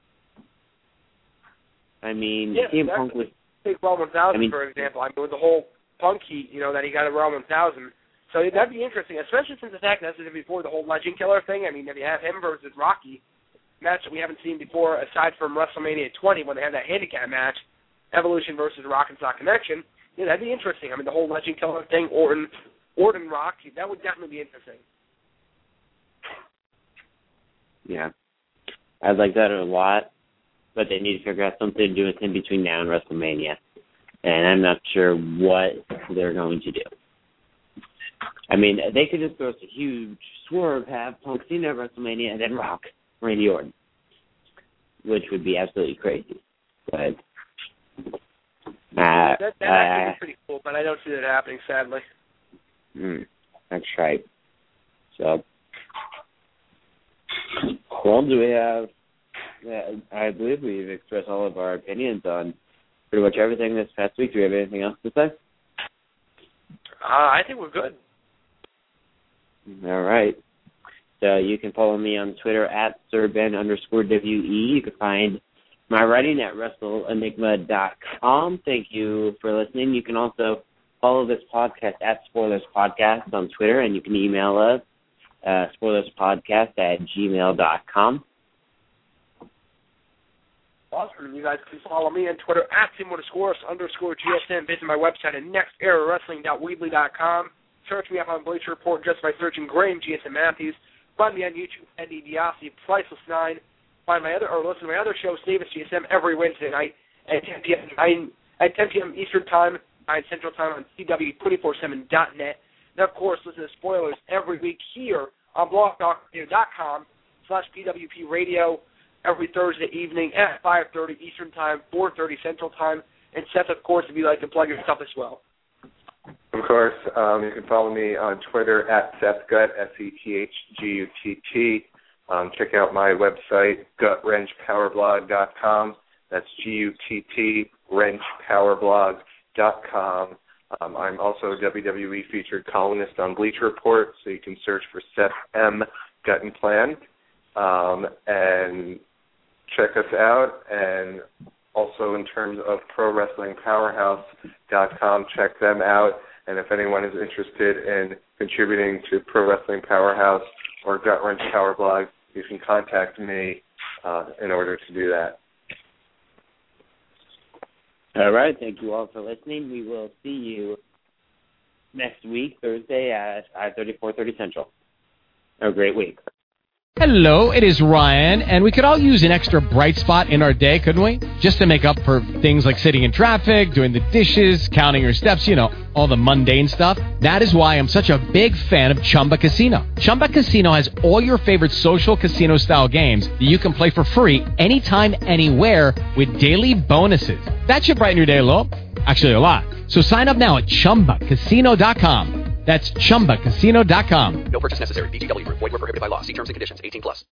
I mean, CM Punk was... Take Raw 1000, for example. I mean, with the whole Punk heat, that he got at Raw 1000. So that'd be interesting, especially since the fact that this is before the whole Legend Killer thing. I mean, if you have him versus Rocky, match that we haven't seen before, aside from WrestleMania 20 when they had that handicap match, Evolution versus Rock and Sock Connection, that'd be interesting. I mean, the whole Legend Killer thing, Orton Rock, that would definitely be interesting. Yeah, I'd like that a lot, but they need to figure out something to do with him between now and WrestleMania, and I'm not sure what they're going to do. I mean, they could just throw us a huge swerve, have Punk Cena at WrestleMania, and then Rock Randy Orton, which would be absolutely crazy. But that would be pretty cool, but I don't see that happening, sadly. That's right. So, well, do we have... I believe we've expressed all of our opinions on pretty much everything this past week. Do we have anything else to say? I think we're good. All right. So you can follow me on Twitter at SirBen_WE. You can find my writing at WrestleEnigma.com. Thank you for listening. You can also follow this podcast at Spoilers Podcast on Twitter, and you can email us spoilerspodcast@gmail.com. Awesome. You guys can follow me on Twitter at Tim_GSM. Visit my website at nextEraWrestling.weebly.com. Search me up on Bleacher Report just by searching Graham GSM Matthews. Find me on YouTube, Eddie DiBiase, Priceless 9. Listen to my other show, Davis GSM, every Wednesday night at 10 p.m. Eastern Time, 9 Central Time on CW247.net. And, of course, listen to Spoilers every week here on blogtalkradio.com/PWP Radio every Thursday evening at 5:30 Eastern Time, 4:30 Central Time. And Seth, of course, if you'd like to plug yourself as well. Of course, you can follow me on Twitter at SethGutt, SETHGUTT. Check out my website, gutwrenchpowerblog.com. That's GUTT, wrenchpowerblog.com. I'm also a WWE featured columnist on Bleacher Report, so you can search for Seth M. Guttenplan and check us out. And also in terms of ProWrestlingPowerhouse.com, check them out. And if anyone is interested in contributing to Pro Wrestling Powerhouse or Gut Wrench Power Blog, you can contact me in order to do that. All right. Thank you all for listening. We will see you next week, Thursday at 5:30, 4:30 Central. Have a great week. Hello, it is Ryan, and we could all use an extra bright spot in our day, couldn't we? Just to make up for things like sitting in traffic, doing the dishes, counting your steps, all the mundane stuff. That is why I'm such a big fan of Chumba Casino. Chumba Casino has all your favorite social casino-style games that you can play for free anytime, anywhere with daily bonuses. That should brighten your day a little. Actually, a lot. So sign up now at ChumbaCasino.com. That's ChumbaCasino.com. No purchase necessary. VGW Group. Void where prohibited by law. See terms and conditions. 18+.